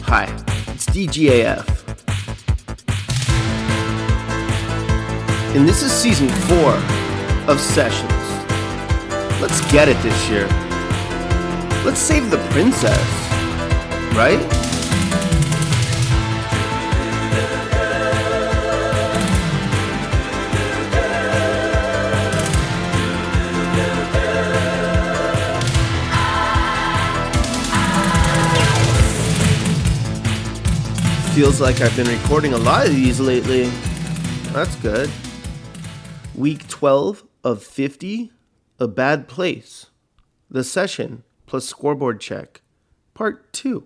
Hi, it's DGAF. And this is season 4 of Sessions. Let's get it this year. Let's save the princess, right? Feels like I've been recording a lot of these lately. That's good. Week 12 of 50, A Bad Place. The Session plus Scoreboard Check, Part 2.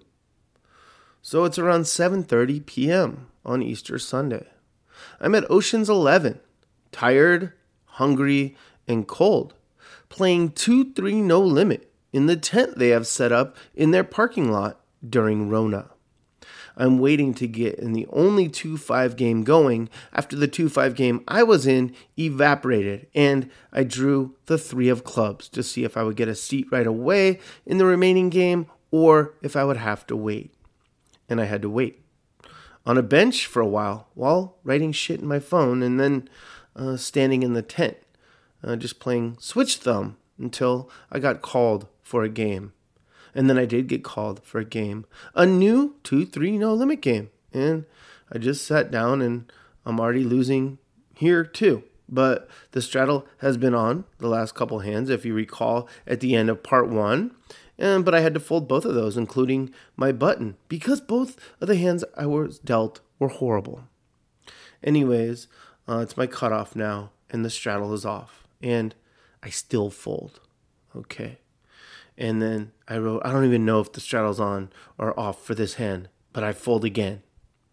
So it's around 7:30 p.m. on Easter Sunday. I'm at Ocean's 11, tired, hungry, and cold, playing 2-3 No Limit in the tent they have set up in their parking lot during Rona. I'm waiting to get in the only 2-5 game going after the 2-5 game I was in evaporated, and I drew the 3 of clubs to see if I would get a seat right away in the remaining game or if I would have to wait. And I had to wait on a bench for a while writing shit in my phone and then standing in the tent, just playing Switch Thumb until I got called for a game. And then I did get called for a game, a new 2-3 No Limit game. And I just sat down and I'm already losing here too. But the straddle has been on the last couple hands, if you recall, at the end of part 1. But I had to fold both of those, including my button, because both of the hands I was dealt were horrible. Anyways, it's my cutoff now, and the straddle is off. And I still fold. Okay. And then I wrote, I don't even know if the straddle's on or off for this hand, but I fold again.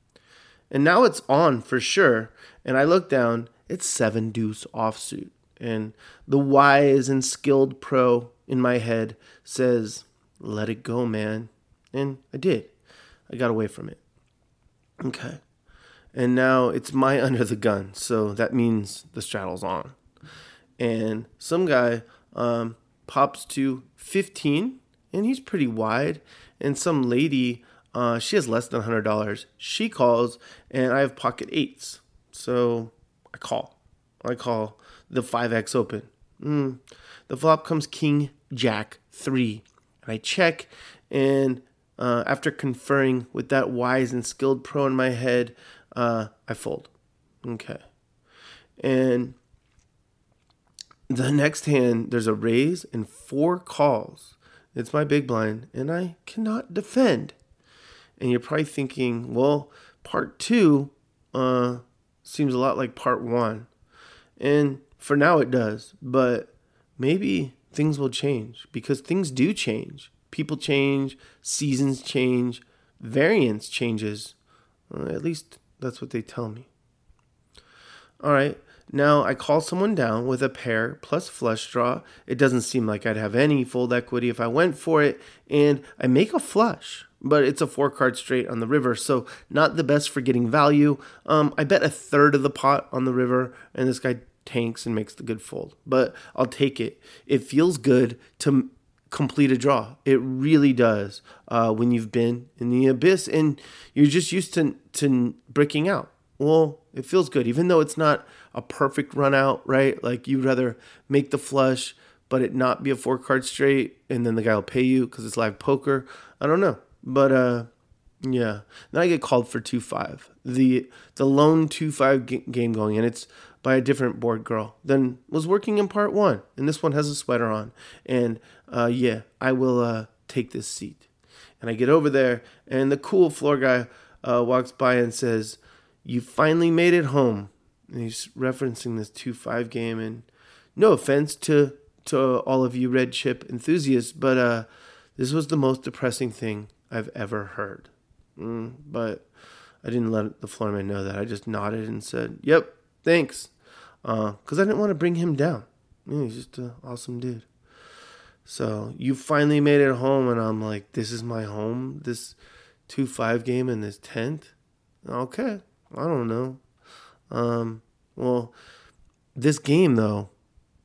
And now it's on for sure. And I look down, it's 7 deuce offsuit. And the wise and skilled pro in my head says, let it go, man. And I did. I got away from it. Okay. And now it's my under the gun. So that means the straddle's on. And some guy pops to 15, and he's pretty wide. And some lady, she has less than $100. She calls, and I have pocket 8s. So I call the 5X open. The flop comes King, Jack, 3. And I check, and after conferring with that wise and skilled pro in my head, I fold. Okay. And the next hand, there's a raise and 4 calls. It's my big blind, and I cannot defend. And you're probably thinking, well, part 2 seems a lot like part 1. And for now it does, but maybe things will change, because things do change. People change, seasons change, variance changes. At least that's what they tell me. All right. Now I call someone down with a pair plus flush draw. It doesn't seem like I'd have any fold equity if I went for it, and I make a flush, but it's a 4-card straight on the river, so not the best for getting value. I bet 1/3 of the pot on the river, and this guy tanks and makes the good fold, but I'll take it. It feels good to complete a draw. It really does when you've been in the abyss and you're just used to bricking out. Well, it feels good, even though it's not a perfect run out, right? Like you'd rather make the flush, but it not be a 4-card straight, and then the guy will pay you because it's live poker. I don't know, but yeah. Then I get called for 2-5, the lone 2-5 game going, and it's by a different board girl than was working in part 1, and this one has a sweater on, and yeah, I will take this seat. And I get over there, and the cool floor guy walks by and says, "You finally made it home." And he's referencing this 2-5 game. And no offense to all of you red chip enthusiasts, but this was the most depressing thing I've ever heard. But I didn't let the floorman know that. I just nodded and said, "Yep, thanks." Because I didn't want to bring him down. He's just an awesome dude. So, you finally made it home. And I'm like, this is my home? This 2-5 game in this tent? Okay. I don't know. Well, this game, though,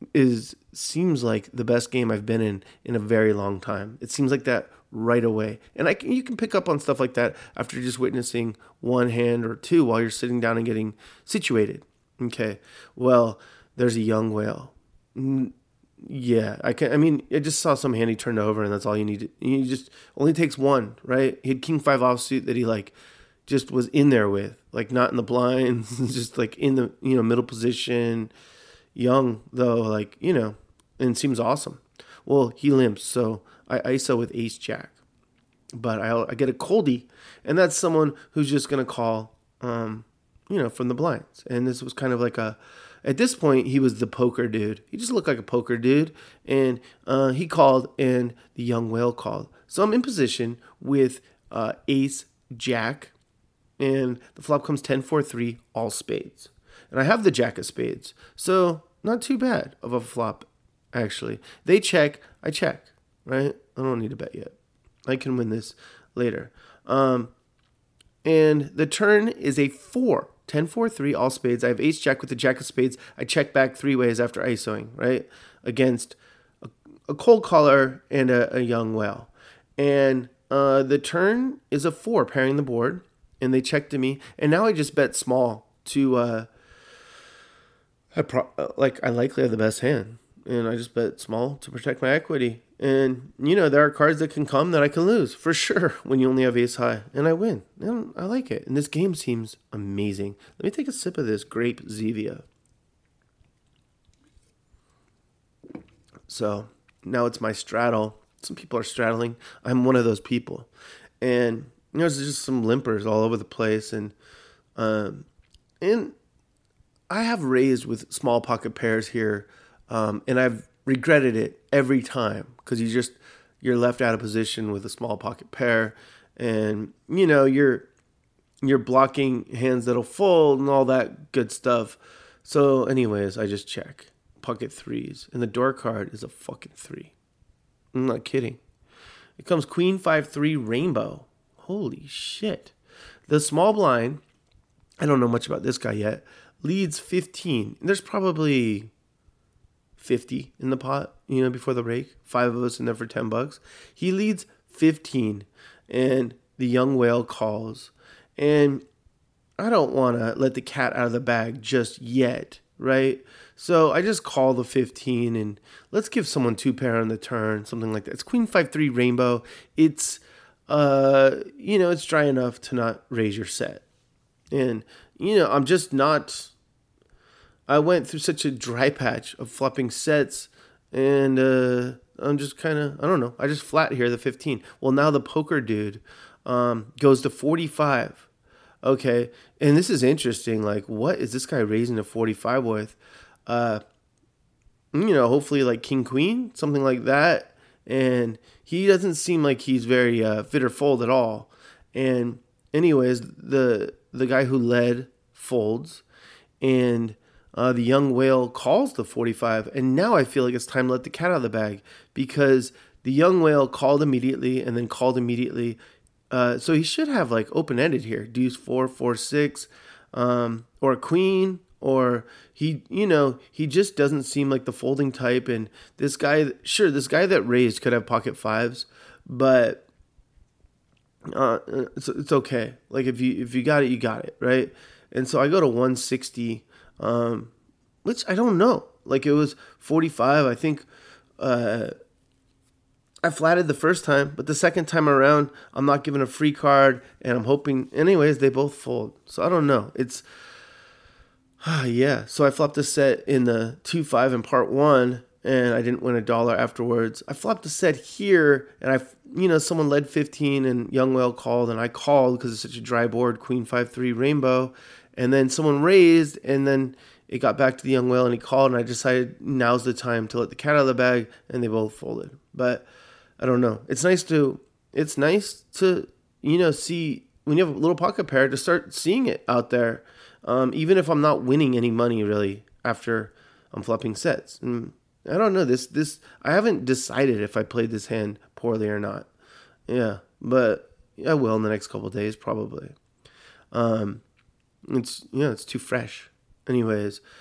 seems like the best game I've been in a very long time. It seems like that right away. And you can pick up on stuff like that after just witnessing one hand or two while you're sitting down and getting situated. Okay. Well, there's a young whale. Yeah, I just saw some hand he turned over, and that's all you need. You just only takes one, right? He had king 5 offsuit that he like just was in there with, like not in the blinds, just like in the middle position. Young though, like and seems awesome. Well, he limps, so I ISO with ace jack, but I get a coldie, and that's someone who's just gonna call, from the blinds, and this was kind of like a. At this point, he was the poker dude. He just looked like a poker dude. And he called, and the young whale called. So I'm in position with ace, jack, and the flop comes 10-4-3, all spades. And I have the jack of spades. So not too bad of a flop, actually. They check, I check, right? I don't need to bet yet. I can win this later. And the turn is a 4. 10-4-3, all spades. I have ace jack with the jack of spades. I check back 3 ways after ISOing, right? Against a cold caller and a young whale. And the turn is a 4, pairing the board. And they check to me. And now I just bet small to, I likely have the best hand. And I just bet small to protect my equity. And, there are cards that can come that I can lose, for sure, when you only have ace high. And I win. And I like it. And this game seems amazing. Let me take a sip of this grape Zevia. So, now it's my straddle. Some people are straddling. I'm one of those people. And, there's just some limpers all over the place. And I have raised with small pocket pairs here. And I've regretted it every time because you're left out of position with a small pocket pair, and you're blocking hands that'll fold and all that good stuff. So anyways, I just check pocket threes, and the door card is a fucking 3. I'm not kidding. It comes queen 5-3 rainbow. Holy shit. The small blind, I don't know much about this guy yet, leads 15. There's probably 50 in the pot, before the rake. 5 of us in there for $10. He leads 15, and the young whale calls. And I don't want to let the cat out of the bag just yet, right? So I just call the 15, and let's give someone 2 pair on the turn, something like that. It's queen 5-3 rainbow. It's, it's dry enough to not raise your set. And, I'm just not... I went through such a dry patch of flopping sets, and I'm just kind of, I don't know, I just flat here, the 15. Well, now the poker dude goes to 45. Okay, and this is interesting. Like, what is this guy raising to 45 with? Hopefully like king, queen, something like that. And he doesn't seem like he's very fit or fold at all. And anyways, the guy who led folds, and the young whale calls the 45, and now I feel like it's time to let the cat out of the bag, because the young whale called immediately and then called immediately. So he should have like open-ended here, deuce 4, 4, 6, or a queen, or he just doesn't seem like the folding type. And this guy that raised could have pocket 5s, but it's okay. Like if you got it, you got it, right? And so I go to 160. Which I don't know. Like it was 45. I think I flatted the first time, but the second time around, I'm not given a free card, and I'm hoping. Anyways, they both fold. So I don't know. It's yeah. So I flopped a set in the 2-5 in part 1, and I didn't win $1 afterwards. I flopped a set here, and someone led 15, and young whale called, and I called because it's such a dry board, queen 5-3 rainbow. And then someone raised, and then it got back to the young whale, and he called, and I decided now's the time to let the cat out of the bag, and they both folded. But I don't know. It's nice to see when you have a little pocket pair, to start seeing it out there, even if I'm not winning any money really after I'm flopping sets. And I don't know, this I haven't decided if I played this hand poorly or not. Yeah, but I will in the next couple of days probably. It's too fresh. Anyways,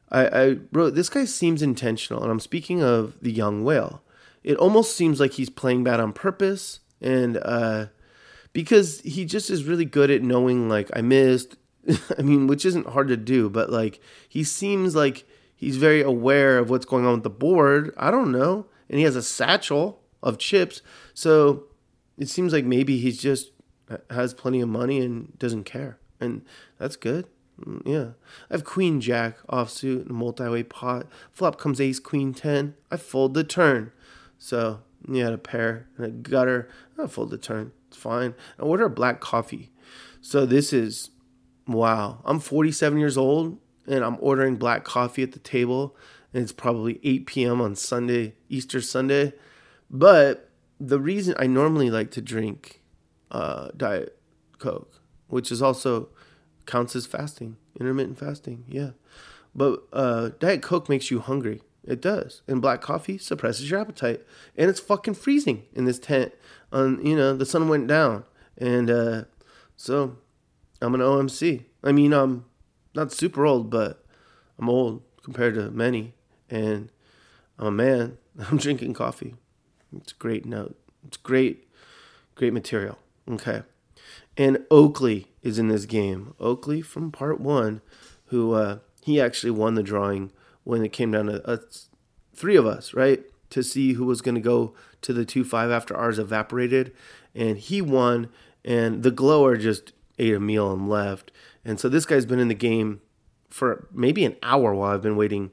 I wrote, this guy seems intentional, and I'm speaking of the young whale. It almost seems like he's playing bad on purpose, and because he just is really good at knowing, like, I missed. I mean, which isn't hard to do, but like he seems like he's very aware of what's going on with the board. I don't know, and he has a satchel of chips, so it seems like maybe he's just has plenty of money and doesn't care, and that's good. Yeah, I have Queen Jack offsuit and a multi-way pot. Flop comes Ace Queen 10. I fold the turn. So you had a pair and a gutter. I fold the turn. It's fine. I order a black coffee. So this is, wow. I'm 47 years old and I'm ordering black coffee at the table, and it's probably 8 p.m. on Sunday, Easter Sunday. But the reason I normally like to drink Diet Coke, which is also counts as fasting, intermittent fasting, yeah. But Diet Coke makes you hungry. It does. And black coffee suppresses your appetite. And it's fucking freezing in this tent. The sun went down. And so I'm an OMC. I mean, I'm not super old, but I'm old compared to many. And I'm a man. I'm drinking coffee. It's a great note. It's great material. Okay. And Oakley is in this game. Oakley from part 1, who he actually won the drawing when it came down to 3 of us, right? To see who was going to go to the 2-5 after ours evaporated. And he won, and the glower just ate a meal and left. And so this guy's been in the game for maybe an hour while I've been waiting.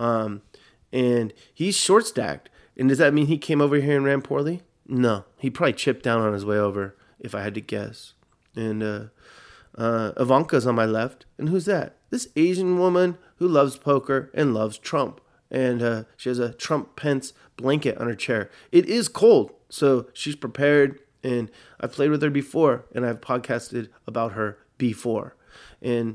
And he's short stacked. And does that mean he came over here and ran poorly? No. He probably chipped down on his way over, if I had to guess. And Ivanka's on my left. And who's that? This Asian woman who loves poker and loves Trump. And she has a Trump-Pence blanket on her chair. It is cold, so she's prepared. And I've played with her before, and I've podcasted about her before. And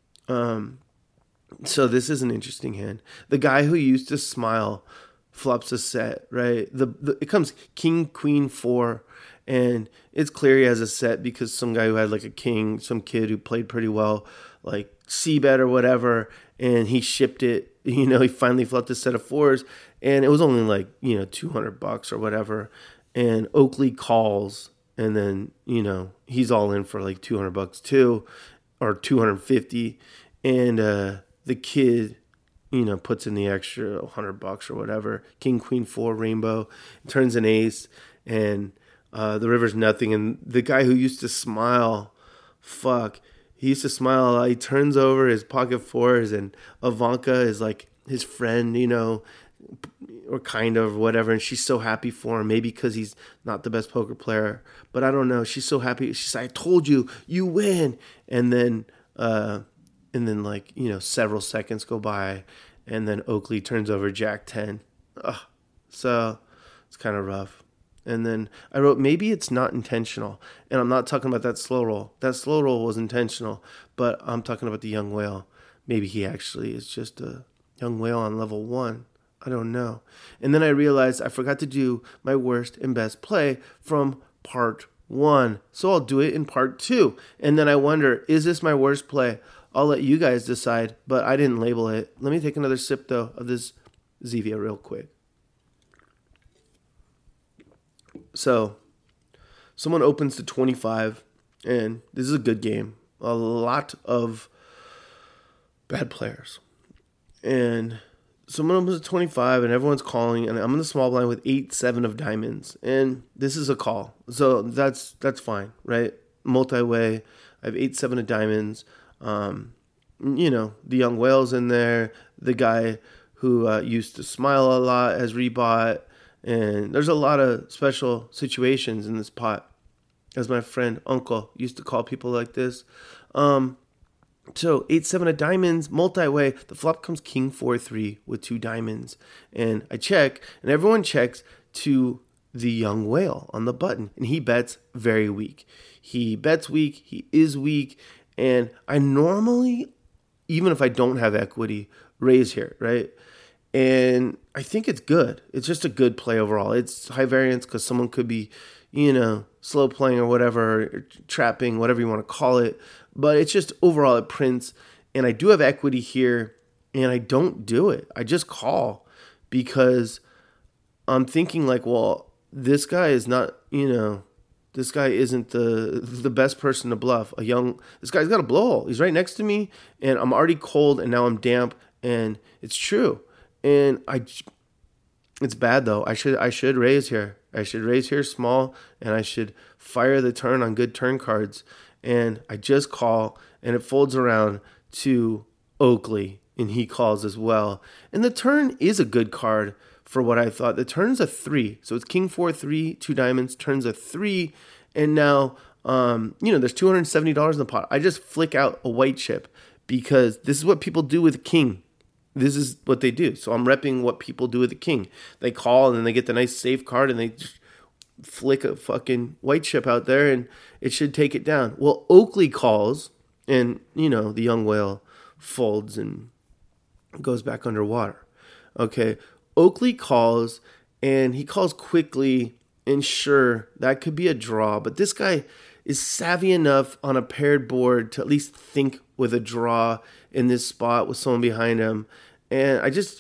so this is an interesting hand. The guy who used to smile flops a set, right? It comes King, Queen, 4. And it's clear he has a set because some guy who had like a king, some kid who played pretty well, like C-bet or whatever, and he shipped it. He finally flopped a set of 4s, and it was only like, $200 or whatever. And Oakley calls, and then, he's all in for like $200 too, or 250. And the kid, puts in the extra $100 or whatever. King, Queen, 4, rainbow, turns an ace, and the river's nothing. And the guy who used to smile, he used to smile a lot. He turns over his pocket 4s, and Ivanka is like his friend, or kind of whatever. And she's so happy for him, maybe because he's not the best poker player, but I don't know. She's so happy. She's like, I told you, you win. And then several seconds go by, and then Oakley turns over Jack 10. So it's kind of rough. And then I wrote, maybe it's not intentional. And I'm not talking about that slow roll. That slow roll was intentional, but I'm talking about the young whale. Maybe he actually is just a young whale on level 1. I don't know. And then I realized I forgot to do my worst and best play from part 1. So I'll do it in part 2. And then I wonder, is this my worst play? I'll let you guys decide, but I didn't label it. Let me take another sip, though, of this Zevia real quick. So, someone opens to 25, and this is a good game. A lot of bad players. And someone opens to 25, and everyone's calling, and I'm in the small blind with 8-7 of diamonds. And this is a call. So, that's fine, right? Multi-way. I have 8-7 of diamonds. The young whale's in there. The guy who used to smile a lot has rebought. And there's a lot of special situations in this pot, as my friend Uncle used to call people like this. So 8-7 of diamonds, multi-way. The flop comes King 4-3 with 2 diamonds. And I check, and everyone checks to the young whale on the button. And he bets very weak. He bets weak. He is weak. And I normally, even if I don't have equity, raise here, right? And I think it's good. It's just a good play overall. It's high variance because someone could be, slow playing or whatever, or trapping, whatever you want to call it. But it's just overall it prints. And I do have equity here. and I don't do it. I just call because I'm thinking like, well, this guy is not, this guy isn't the best person to bluff. This guy's got a blowhole. He's right next to me, and I'm already cold, and now I'm damp, and it's true. And it's bad though. I should raise here. I should raise here small, and I should fire the turn on good turn cards. And I just call, and it folds around to Oakley, and he calls as well. And the turn is a good card for what I thought. The turn's a 3, so it's king 4-3, 2 diamonds. Turns a 3, and now there's $270 in the pot. I just flick out a white chip because this is what people do with a king. This is what they do. So I'm repping what people do with the king. They call, and then they get the nice safe card, and they just flick a fucking white chip out there, and it should take it down. Well, Oakley calls, and, the young whale folds and goes back underwater. Okay, Oakley calls, and he calls quickly, and sure, that could be a draw, but this guy is savvy enough on a paired board to at least think with a draw in this spot with someone behind him. And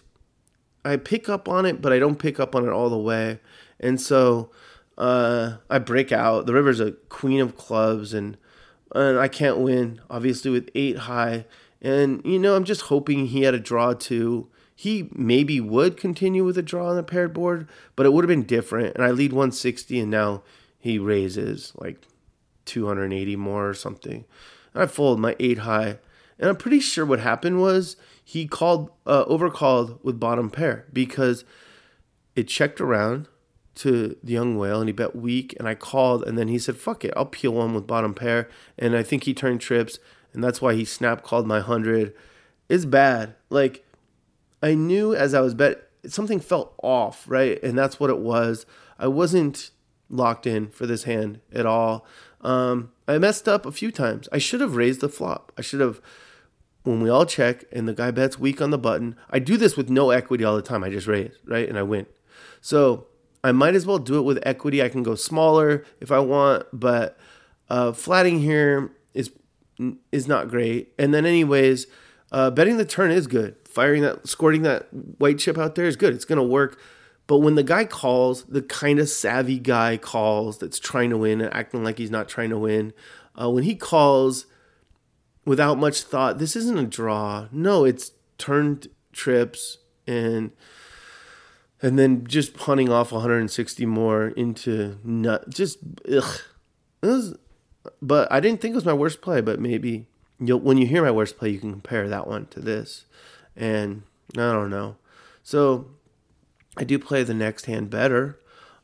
I pick up on it, but I don't pick up on it all the way. And so I break out. The river's a queen of clubs, and I can't win, obviously, with 8 high. And, I'm just hoping he had a draw too. He maybe would continue with a draw on the paired board, but it would have been different. And I lead 160, and now he raises like 280 more or something. And I fold my 8 high. And I'm pretty sure what happened was he overcalled with bottom pair because it checked around to the young whale, and he bet weak, and I called, and then he said, fuck it, I'll peel one with bottom pair. And I think he turned trips, and that's why he snap called my 100. It's bad. Like, I knew as I was something felt off, right? And that's what it was. I wasn't locked in for this hand at all. I messed up a few times. I should have raised the flop. When we all check and the guy bets weak on the button, I do this with no equity all the time. I just raise, right? And I win. So I might as well do it with equity. I can go smaller if I want, but flatting here is not great. And then anyways, betting the turn is good. Squirting that white chip out there is good. It's going to work. But when the guy calls, the kind of savvy guy calls that's trying to win and acting like he's not trying to win, when he calls without much thought, this isn't a draw. No, it's turned trips and then just punting off 160 more into just ugh. But I didn't think it was my worst play. But maybe when you hear my worst play, you can compare that one to this. And I don't know. So I do play the next hand better.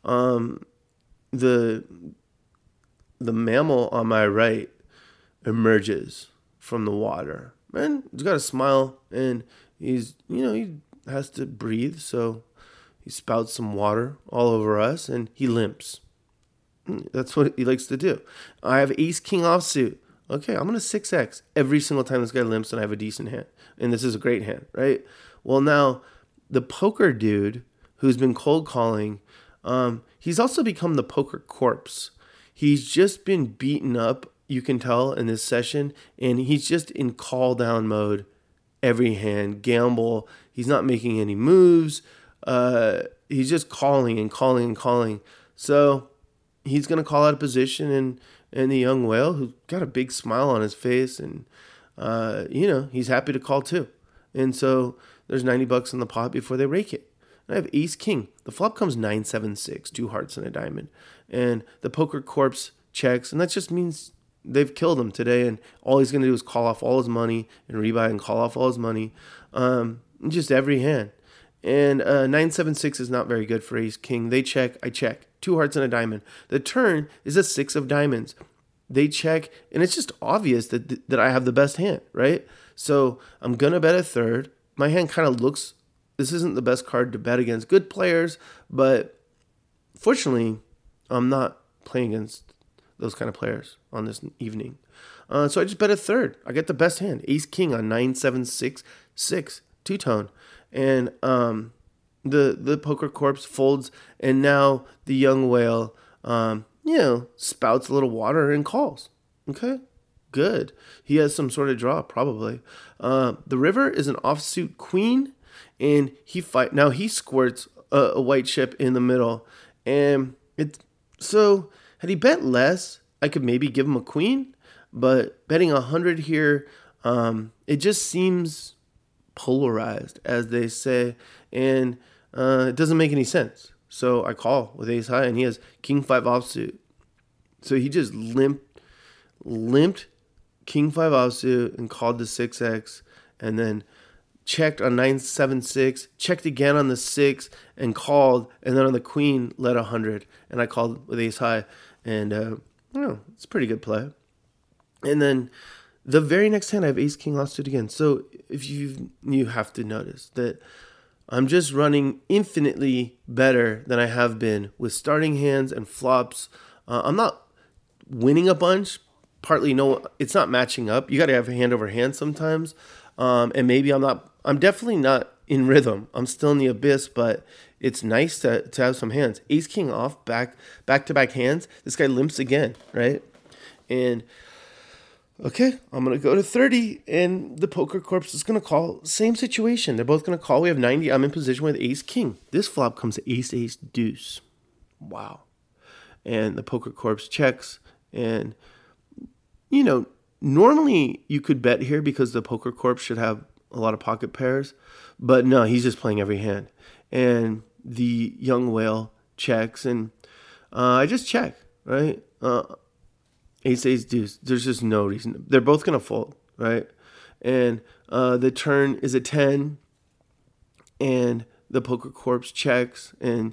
The mammal on my right emerges from the water. And he's got a smile, and he has to breathe, so he spouts some water all over us, and he limps. That's what he likes to do. I have ace king offsuit. Okay, I'm going to 6x every single time this guy limps, and I have a decent hand. And this is a great hand, right? Well, now, the poker dude who's been cold calling, he's also become the poker corpse. He's just been beaten up, you can tell, in this session, and he's just in call down mode every hand, gamble. He's not making any moves. He's just calling and calling and calling. So he's going to call out a position, and the young whale, who's got a big smile on his face, and he's happy to call too. And so there's $90 in the pot before they rake it. And I have ace king. The flop comes 9-7-6, 2 hearts and a diamond. And the poker corpse checks, and that just means they've killed him today, and all he's going to do is call off all his money and rebuy and call off all his money. Just every hand. And 9-7-6 is not very good for ace king. They check, I check. 2 hearts and a diamond. The turn is a 6 of diamonds. They check, and it's just obvious that I have the best hand, right? So I'm going to bet a third. My hand kind of looks, this isn't the best card to bet against good players, but fortunately, I'm not playing against those kind of players on this evening. So I just bet a third. I get the best hand. Ace king on 9-7-6, two-tone. And the poker corpse folds, and now the young whale, spouts a little water and calls. Okay? good. He has some sort of draw, probably. The river is an offsuit queen, and now he squirts a white chip in the middle, and so had he bet less, I could maybe give him a queen, but betting 100 here, it just seems polarized, as they say, and it doesn't make any sense. So I call with ace high, and he has king 5 offsuit. So he just limped king 5 offsuit and called the 6x, and then checked on 9-7-6, checked again on the 6 and called, and then on the queen led 100, and I called with ace high, and it's a pretty good play. And then the very next hand I have ace king offsuit again. So if you have to notice that I'm just running infinitely better than I have been with starting hands and flops. I'm not winning a bunch. Partly, no, it's not matching up. You got to have hand over hand sometimes. And maybe I'm definitely not in rhythm. I'm still in the abyss, but it's nice to have some hands. Ace king off, back to back hands. This guy limps again, right? And okay, I'm going to go to 30, and the poker corpse is going to call. Same situation. They're both going to call. We have 90. I'm in position with ace king. This flop comes to ace deuce. Wow. And the poker corpse checks, and normally you could bet here because the poker corpse should have a lot of pocket pairs, but no, he's just playing every hand. And the young whale checks, and I just check, right? Ace deuce. There's just no reason. They're both going to fold, right? And the turn is a 10, and the poker corpse checks, and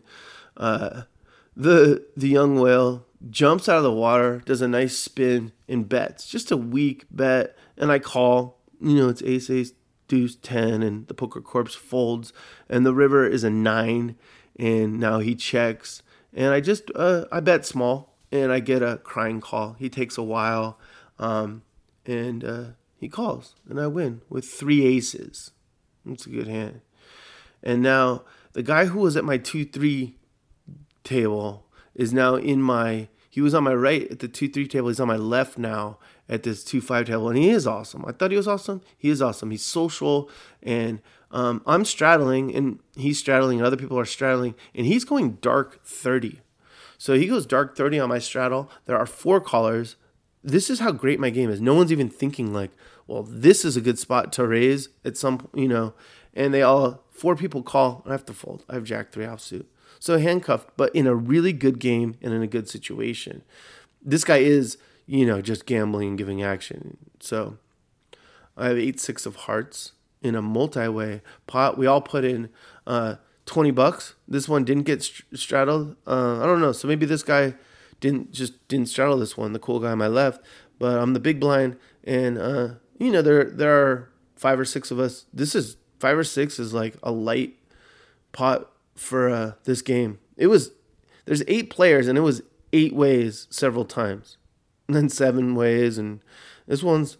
the young whale jumps out of the water, does a nice spin, and bets. Just a weak bet, and I call. It's ace deuce 10, and the poker corpse folds, and the river is a 9, and now he checks, and I bet small, and I get a crying call. He takes a while, and he calls, and I win with 3 aces. It's a good hand. And now the guy who was at my 2-3 table is now he was on my right at the 2-3 table. He's on my left now at this 2-5 table, and he is awesome. I thought he was awesome. He is awesome. He's social, and I'm straddling, and he's straddling, and other people are straddling, and he's going dark 30. So he goes dark 30 on my straddle. There are 4 callers. This is how great my game is. No one's even thinking like, well, this is a good spot to raise at some, and 4 people call, and I have to fold. I have jack 3 offsuit. So handcuffed, but in a really good game and in a good situation. This guy is, just gambling and giving action. So I have 8-6 of hearts in a multi-way pot. We all put in $20. This one didn't get straddled. I don't know. So maybe this guy didn't straddle this one, the cool guy on my left. But I'm the big blind, and there are 5 or 6 of us. This is 5 or 6 is like a light pot for this game. There's 8 players, and it was 8 ways several times, and then 7 ways, and this one's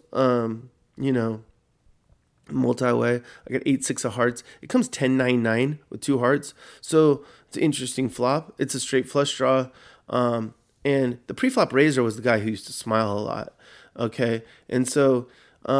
multi-way. I got 8-6 of hearts. It comes 10-9-9 with 2 hearts. So it's an interesting flop. It's a straight flush draw. And the pre-flop raiser was the guy who used to smile a lot. Okay. And so,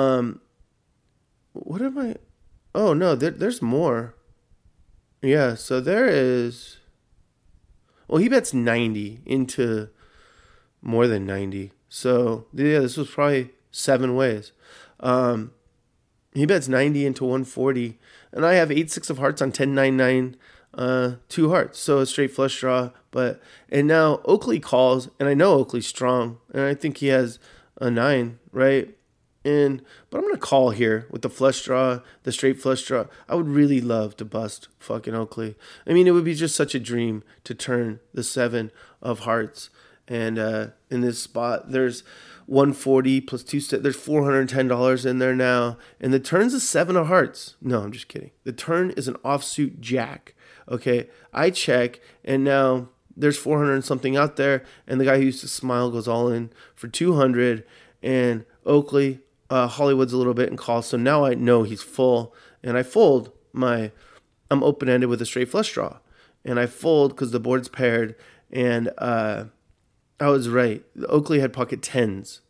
what am I? Oh no, there's more. Yeah. So there is, well, he bets 90 into more than 90. So yeah, this was probably 7 ways. He bets 90 into 140, and I have 8-6 of hearts on 10-9-9, 2 hearts, so a straight flush draw. And now Oakley calls, and I know Oakley's strong, and I think he has a 9, right? But I'm gonna call here with the flush draw, the straight flush draw. I would really love to bust fucking Oakley. I mean, it would be just such a dream to turn the 7 of hearts, and in this spot, there's 140 plus 2 there's $410 in there now, and the turn's a 7 of hearts. No, I'm just kidding. The turn is an offsuit jack. Okay, I check, and now there's 400 and something out there, and the guy who used to smile goes all in for 200, and Oakley Hollywood's a little bit and calls. So now I know he's full, and I fold I'm open-ended with a straight flush draw, and I fold because the board's paired, and I was right. Oakley had pocket 10s,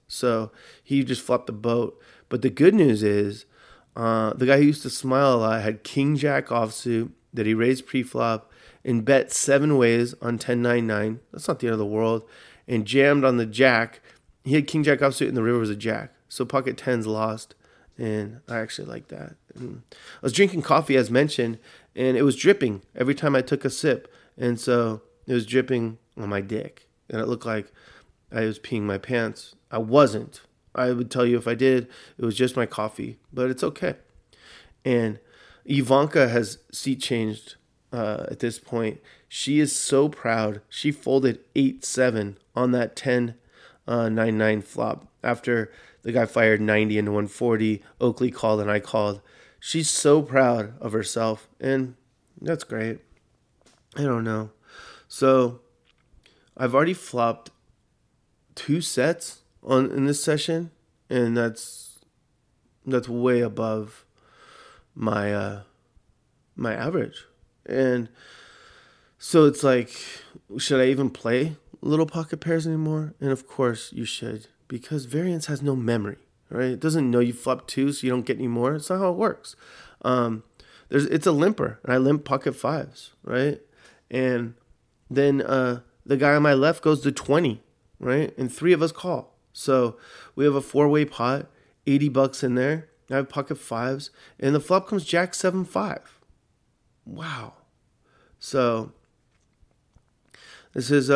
So he just flopped the boat. But the good news is the guy who used to smile a lot had king jack offsuit that he raised pre-flop and bet 7 ways on 10-9-9. That's not the end of the world. And jammed on the jack. He had king jack offsuit and the river was a jack. So pocket 10s lost. And I actually like that. And I was drinking coffee as mentioned, and it was dripping every time I took a sip. And so it was dripping on my dick. And it looked like I was peeing my pants. I wasn't. I would tell you if I did, it was just my coffee. But it's okay. And Ivanka has seat changed at this point. She is so proud. She folded 8-7 on that 10-9-9 flop after the guy fired 90 into 140. Oakley called and I called. She's so proud of herself, and that's great. I don't know. So I've already flopped 2 sets in this session, and that's way above my my average. And so it's like, should I even play little pocket pairs anymore? And of course you should, because variance has no memory, right? It doesn't know you flopped 2, so you don't get any more. It's not how it works. It's a limper, and I limp pocket 5s, right? And then the guy on my left goes to 20, right? And 3 of us call. So we have a 4-way pot, $80 in there. I have pocket 5s, and the flop comes jack 7-5. Wow. So this is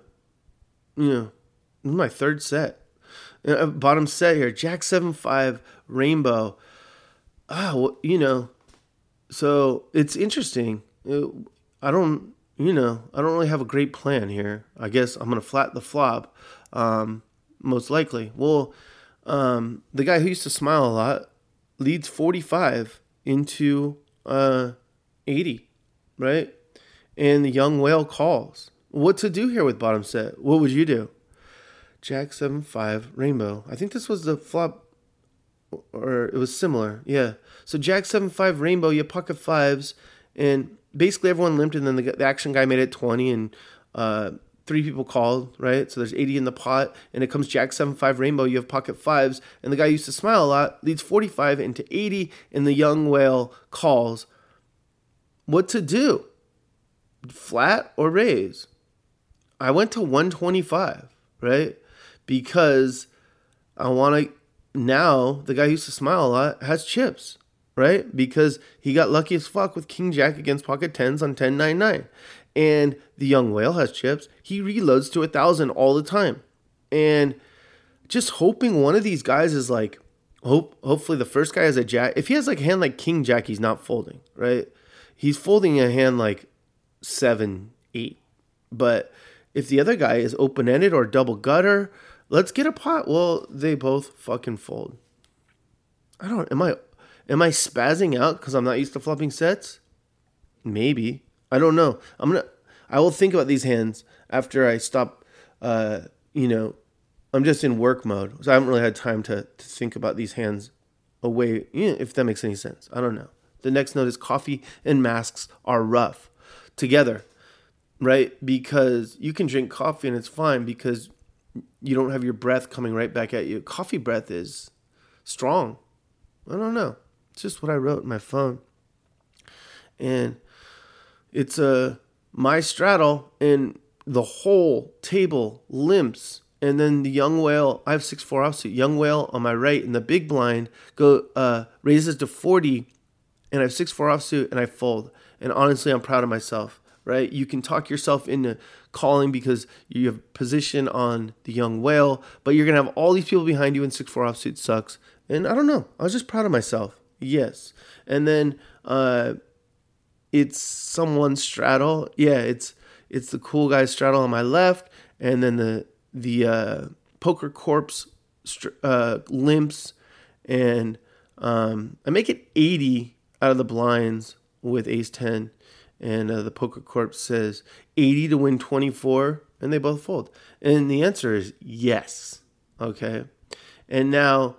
my 3rd set. Bottom set here, jack 7-5 rainbow. So it's interesting. I don't really have a great plan here. I guess I'm gonna flat the flop, most likely. Well, the guy who used to smile a lot leads 45 into 80, right? And the young whale calls. What to do here with bottom set? What would you do? Jack 7-5 rainbow. I think this was the flop, or it was similar. Yeah. So Jack 7-5 rainbow. You have pocket 5s, and basically everyone limped, and then the action guy made it 20, and 3 people called, right? So there's 80 in the pot, and it comes Jack 7-5 rainbow. You have pocket 5s, and the guy who used to smile a lot leads 45 into 80, and the young whale calls. What to do? Flat or raise? I went to 125, right? Because I want to, now the guy who used to smile a lot has chips, right? Because he got lucky as fuck with king jack against pocket 10s on 10-9-9. And the young whale has chips. He reloads to 1,000 all the time. And just hoping one of these guys is like, hopefully the first guy has a jack. If he has like a hand like king jack, he's not folding, right? He's folding a hand like 7-8. But if the other guy is open-ended or double gutter, let's get a pot. Well, they both fucking fold. Am I spazzing out because I'm not used to flopping sets? Maybe. I don't know. I will think about these hands after I stop. I'm just in work mode, so I haven't really had time to think about these hands away. If that makes any sense, I don't know. The next note is coffee and masks are rough together, right? Because you can drink coffee and it's fine because you don't have your breath coming right back at you. Coffee breath is strong. I don't know. It's just what I wrote in my phone. And it's my straddle, and the whole table limps. And then the young whale, I have 6-4 offsuit. Young whale on my right in the big blind raises to 40, and I have 6-4 offsuit, and I fold. And honestly, I'm proud of myself, right? You can talk yourself into calling because you have position on the young whale, but you're going to have all these people behind you, and 6-4 offsuit sucks. And I don't know. I was just proud of myself. Yes. And then it's someone's straddle. Yeah, it's the cool guy's straddle on my left, and then the poker corpse limps, and I make it 80 out of the blinds with ace 10, and the poker corpse says 80 to win 24, and they both fold. And the answer is yes. Okay. And now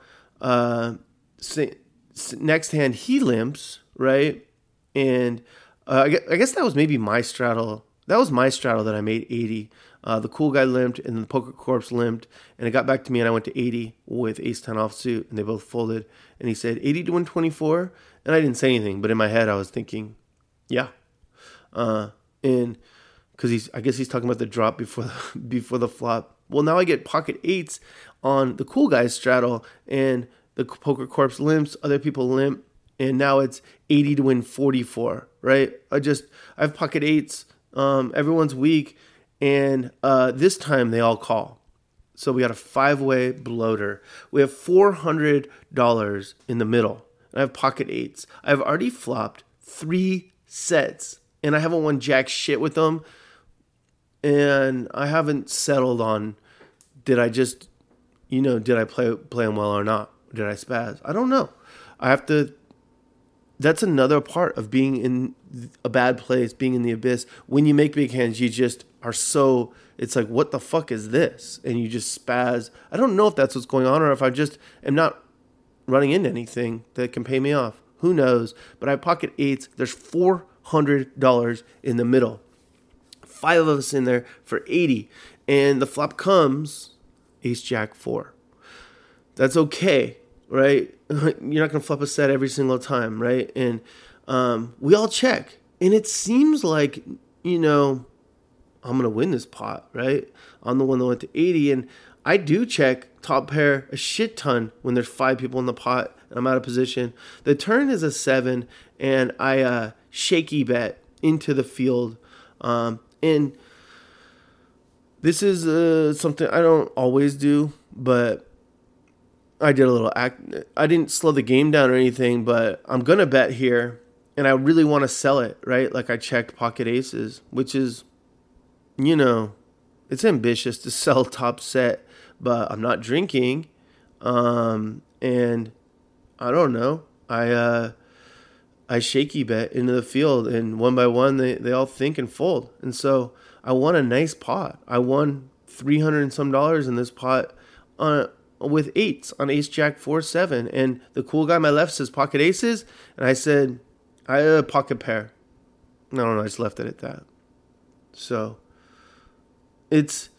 next hand he limps, right? And I guess that was maybe my straddle. That was my straddle that I made 80. The cool guy limped, and the poker corpse limped, and it got back to me, and I went to 80 with ace 10 offsuit, and they both folded. And he said 80 to 124, and I didn't say anything, but in my head I was thinking, yeah. And because I guess he's talking about the drop before the flop. Well, now I get pocket eights on the cool guy's straddle, and the poker corpse limps, other people limp, and now it's 80 to win 44, right? I have pocket eights. Everyone's weak, and this time they all call. So we got a 5-way bloater. We have $400 in the middle. I have pocket eights. I've already flopped 3 sets, and I haven't won jack shit with them. And I haven't settled on, did I play them well or not? Did I spaz? I don't know. That's another part of being in a bad place, being in the abyss. When you make big hands, you just are so, it's like, what the fuck is this? And you just spaz. I don't know if that's what's going on or if I just am not running into anything that can pay me off. Who knows? But I have pocket eights. There's $400 in the middle. 5 of us in there for 80. And the flop comes ace jack 4. That's okay, right? You're not going to flop a set every single time, right? And we all check. And it seems like, I'm going to win this pot, right? I'm the one that went to 80. And I do check top pair a shit ton when there's 5 people in the pot and I'm out of position. The turn is a 7, and I shaky bet into the field. And this is something I don't always do, but I did a little I didn't slow the game down or anything, but I'm going to bet here, and I really want to sell it, right? Like I checked pocket aces, which is, it's ambitious to sell top set, but I'm not drinking. And I don't know. I shaky bet into the field, and one by one, they all think and fold. And so I won a nice pot. I won $300 and some in this pot with eights on ace jack 4 7. And the cool guy on my left says pocket aces, and I said I had a pocket pair. I don't know. I just left it at that. So it's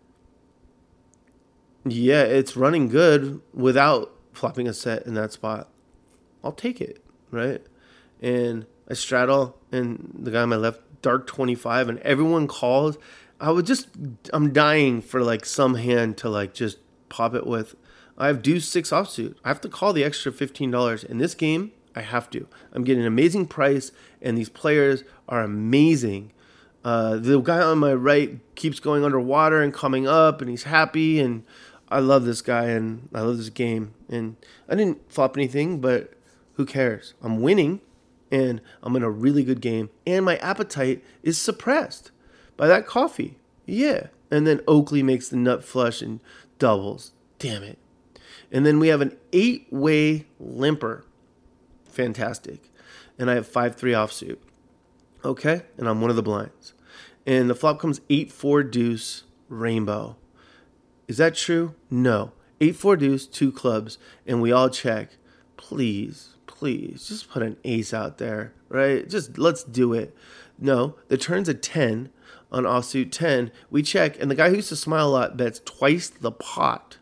running good without flopping a set in that spot. I'll take it, right? And I straddle, and the guy on my left, dark 25, and everyone calls. I'm dying for like some hand to like just pop it with. I have deuce 6 offsuit. I have to call the extra $15. In this game, I have to. I'm getting an amazing price, and these players are amazing. The guy on my right keeps going underwater and coming up, and he's happy, and I love this guy, and I love this game. And I didn't flop anything, but who cares? I'm winning, and I'm in a really good game, and my appetite is suppressed by that coffee. Yeah. And then Oakley makes the nut flush and doubles. Damn it. And then we have an 8-way limper. Fantastic. And I have 5-3 offsuit. Okay? And I'm one of the blinds. And the flop comes 8-4 deuce rainbow. Is that true? No. 8-4 deuce, 2 clubs, and we all check. Please, just put an ace out there, right? Just let's do it. No, the turn's a 10 on offsuit 10. We check, and the guy who used to smile a lot bets twice the pot.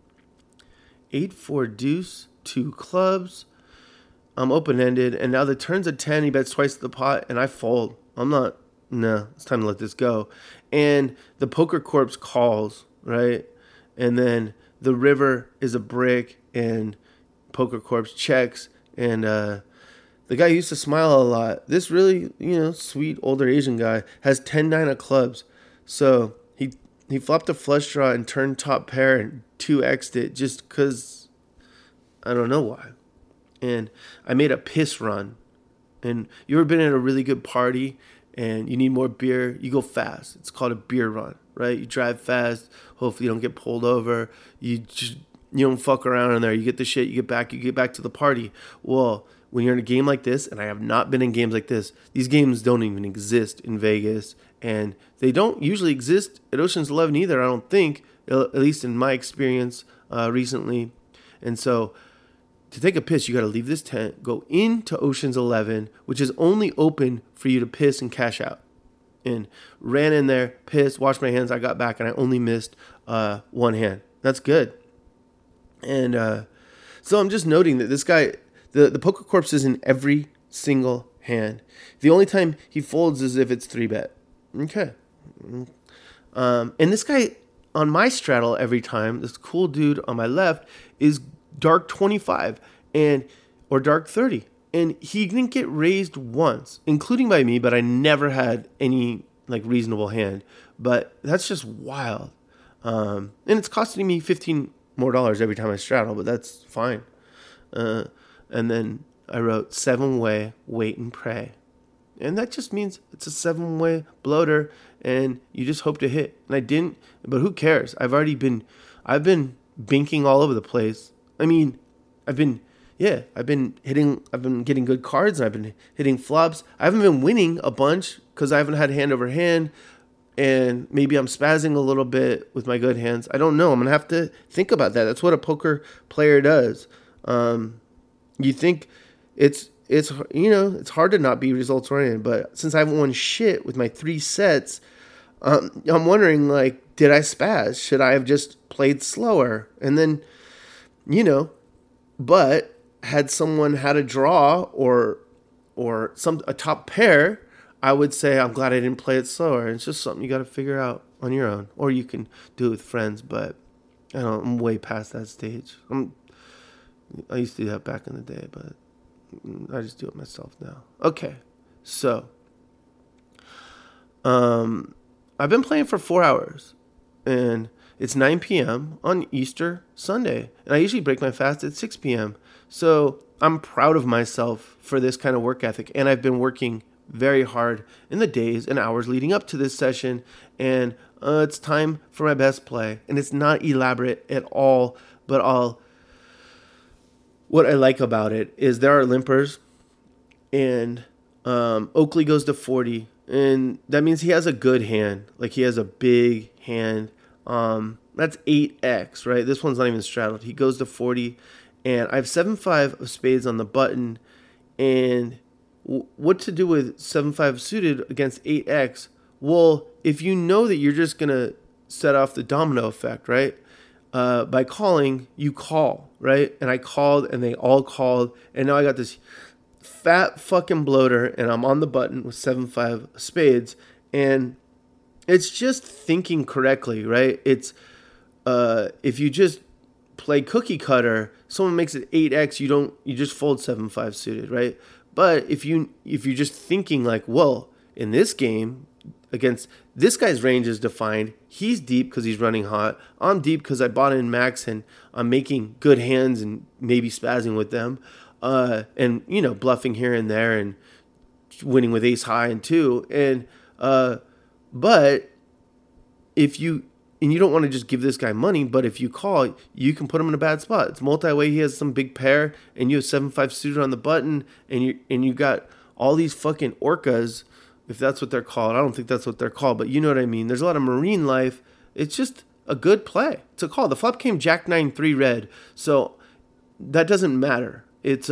8-4 deuce, 2 clubs. I'm open-ended, and now the turn's a 10. He bets twice the pot, and I fold. It's time to let this go. And the poker corpse calls, right? And then the river is a brick, and poker corpse checks, and the guy who used to smile a lot, this really, sweet older Asian guy, has 10-9 of clubs. So he flopped a flush draw and turned top pair and 2x'd it just because I don't know why. And I made a piss run. And you ever been at a really good party and you need more beer? You go fast. It's called a beer run, right? You drive fast. Hopefully you don't get pulled over. You don't fuck around in there. You get the shit. You get back to the party. Well, when you're in a game like this, and I have not been in games like this, these games don't even exist in Vegas, and they don't usually exist at Ocean's 11 either, I don't think, at least in my experience recently. And so to take a piss, you got to leave this tent, go into Ocean's 11, which is only open for you to piss and cash out. and ran in there, pissed, washed my hands. I got back and I only missed one hand. That's good. And so I'm just noting that this guy, the Poker Corpse is in every single hand. The only time he folds is if it's 3-bet. Okay. And this guy on my straddle every time, this cool dude on my left, is dark 25 or dark 30. And he didn't get raised once, including by me, but I never had any like reasonable hand. But that's just wild. And it's costing me $15 more every time I straddle, but that's fine. And then I wrote 7-way, wait and pray. And that just means it's a 7-way bloater and you just hope to hit. And I didn't, but who cares? I've been binking all over the place. I mean, I've been getting good cards and I've been hitting flops. I haven't been winning a bunch because I haven't had hand over hand. And maybe I'm spazzing a little bit with my good hands. I don't know. I'm going to have to think about that. That's what a poker player does. You think it's hard to not be results oriented, but since I haven't won shit with my 3 sets, I'm wondering, like, did I spaz? Should I have just played slower? And then, but had someone had a draw or a top pair, I would say I'm glad I didn't play it slower. It's just something you got to figure out on your own, or you can do it with friends. But I'm way past that stage. I used to do that back in the day, but I just do it myself now. Okay, so I've been playing for 4 hours, and it's 9 p.m. on Easter Sunday, and I usually break my fast at 6 p.m. So I'm proud of myself for this kind of work ethic, and I've been working very hard in the days and hours leading up to this session, and it's time for my best play. And it's not elaborate at all, but what I like about it is there are limpers, and Oakley goes to 40, and that means he has a good hand. Like, he has a big hand. That's 8x, right? This one's not even straddled. He goes to 40, and I have 7-5 of spades on the button, and what to do with 7-5 suited against 8x? Well, if you know that you're just going to set off the domino effect, right? By calling, you call, right? And I called, and they all called, and now I got this fat fucking bloater, and I'm on the button with 7-5 spades, and it's just thinking correctly, right? It's if you just play cookie cutter, someone makes it 8x, you just fold 7-5 suited, right? But if you're just thinking like, well, in this game, against this guy's range is defined. He's deep because he's running hot. I'm deep because I bought in max and I'm making good hands and maybe spazzing with them. And, bluffing here and there and winning with ace high and 2. And, but if you don't want to just give this guy money, but if you call, you can put him in a bad spot. It's multi-way. He has some big pair, and you have 7-5 suited on the button, and you got all these fucking orcas, if that's what they're called. I don't think that's what they're called, but you know what I mean. There's a lot of marine life. It's just a good play. It's a call. The flop came Jack 9-3 red, so that doesn't matter. It's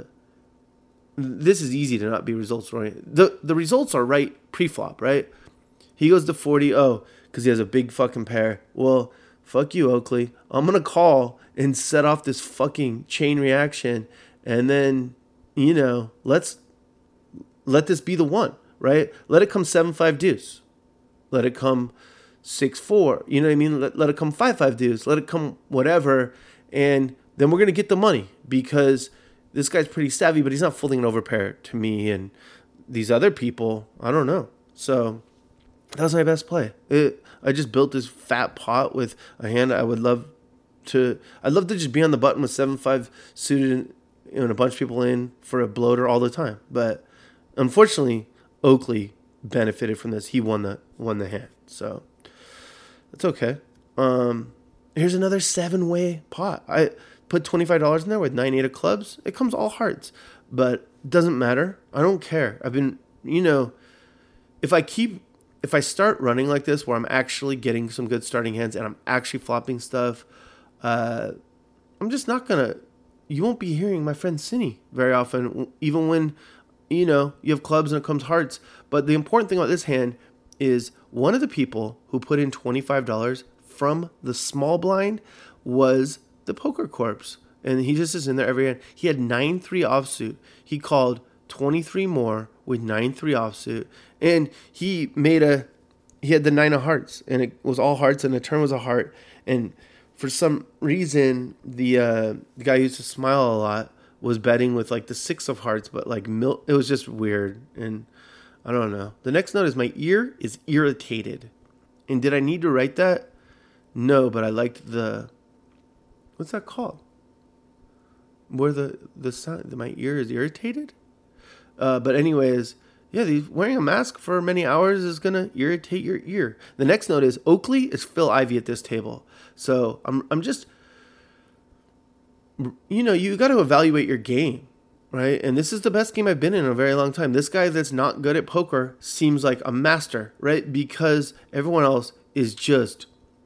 this is easy to not be results oriented. The results are right pre-flop, right? He goes to 40. Oh, because he has a big fucking pair. Well, fuck you, Oakley. I'm going to call and set off this fucking chain reaction. And then, let this be the one, right? Let it come 7-5 deuce. Let it come 6-4. You know what I mean? Let it come 5-5 deuce. Let it come whatever. And then we're going to get the money because this guy's pretty savvy, but he's not folding an overpair to me and these other people. I don't know. So that was my best play. I just built this fat pot with a hand I'd love to just be on the button with 7-5 suited and a bunch of people in for a bloater all the time. But unfortunately, Oakley benefited from this. He won the hand. So that's okay. Here's another 7-way pot. I put $25 in there with 9-8 of clubs. It comes all hearts, but it doesn't matter. I don't care. I've been, if I start running like this where I'm actually getting some good starting hands and I'm actually flopping stuff, I'm just not going to, you won't be hearing my friend Cinny very often, even when, you have clubs and it comes hearts. But the important thing about this hand is one of the people who put in $25 from the small blind was the Poker Corpse. And he just is in there every hand. He had 9-3 offsuit. He called 23 more with 9-3 offsuit. And he had the 9 of hearts. And it was all hearts and the turn was a heart. And for some reason, the guy who used to smile a lot was betting with like the 6 of hearts. But like it was just weird. And I don't know. The next note is my ear is irritated. And did I need to write that? No, but I liked what's that called? Where the sound, my ear is irritated. But anyways, yeah, wearing a mask for many hours is gonna irritate your ear. The next note is Oakley is Phil Ivey at this table. So I'm just, you got to evaluate your game, right? And this is the best game I've been in a very long time. This guy that's not good at poker seems like a master, right? Because everyone else is just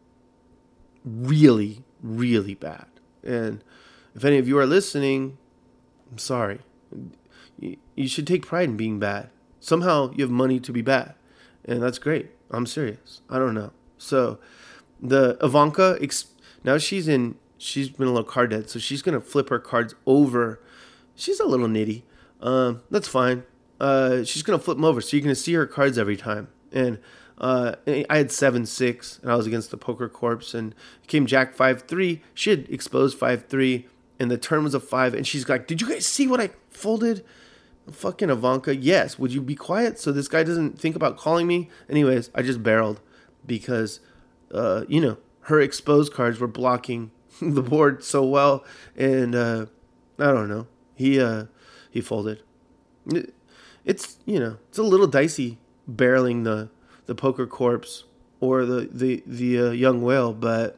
really, really bad. And if any of you are listening, I'm sorry. You should take pride in being bad. Somehow you have money to be bad. And that's great. I'm serious. I don't know. So the Ivanka, now she's been a little card dead. So she's going to flip her cards over. She's a little nitty. That's fine. She's going to flip them over. So you're going to see her cards every time. And I had 7-6 and I was against the Poker Corpse and it came Jack 5-3. She had exposed 5-3 and the turn was a 5 and she's like, did you guys see what I folded? Fucking Ivanka, yes. Would you be quiet so this guy doesn't think about calling me? Anyways, I just barreled because, her exposed cards were blocking the board so well. And I don't know. He folded. It's a little dicey barreling the Poker Corpse or the young whale, but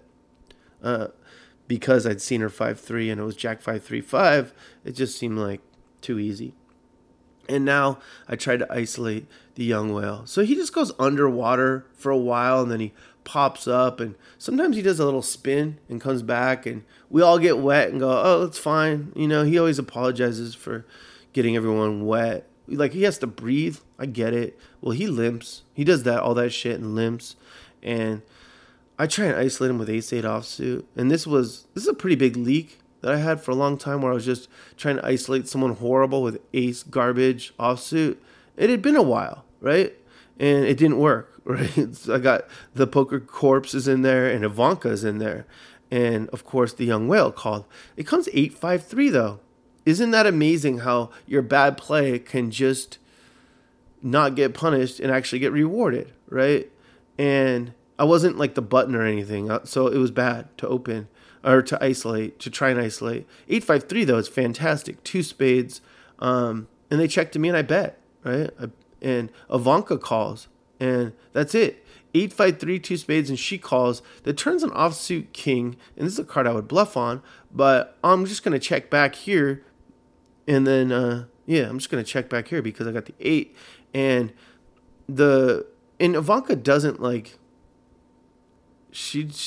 because I'd seen her 5-3 and it was Jack 5-3-5, it just seemed like too easy. And now I tried to isolate the young whale. So he just goes underwater for a while and then he pops up and sometimes he does a little spin and comes back and we all get wet and go, oh, it's fine. He always apologizes for getting everyone wet. Like he has to breathe. I get it. Well, he limps. He does all that shit and limps. And I try and isolate him with ace-8 offsuit. And this is a pretty big leak that I had for a long time where I was just trying to isolate someone horrible with ace garbage offsuit. It had been a while, right? And it didn't work, right? So I got the Poker Corpses in there and Ivanka's in there. And of course the young whale called. It comes 8-5-3 though. Isn't that amazing how your bad play can just not get punished and actually get rewarded, right? And I wasn't like the button or anything, so it was bad to open or to try and isolate. 8-5-3 though is fantastic. 2 spades, and they check to me and I bet, right? And Ivanka calls, and that's it. 8-5-3, 2 spades, and she calls. That turns an offsuit king, and this is a card I would bluff on, but I'm just gonna check back here, and then I'm just gonna check back here because I got the 8, and Ivanka doesn't like. She's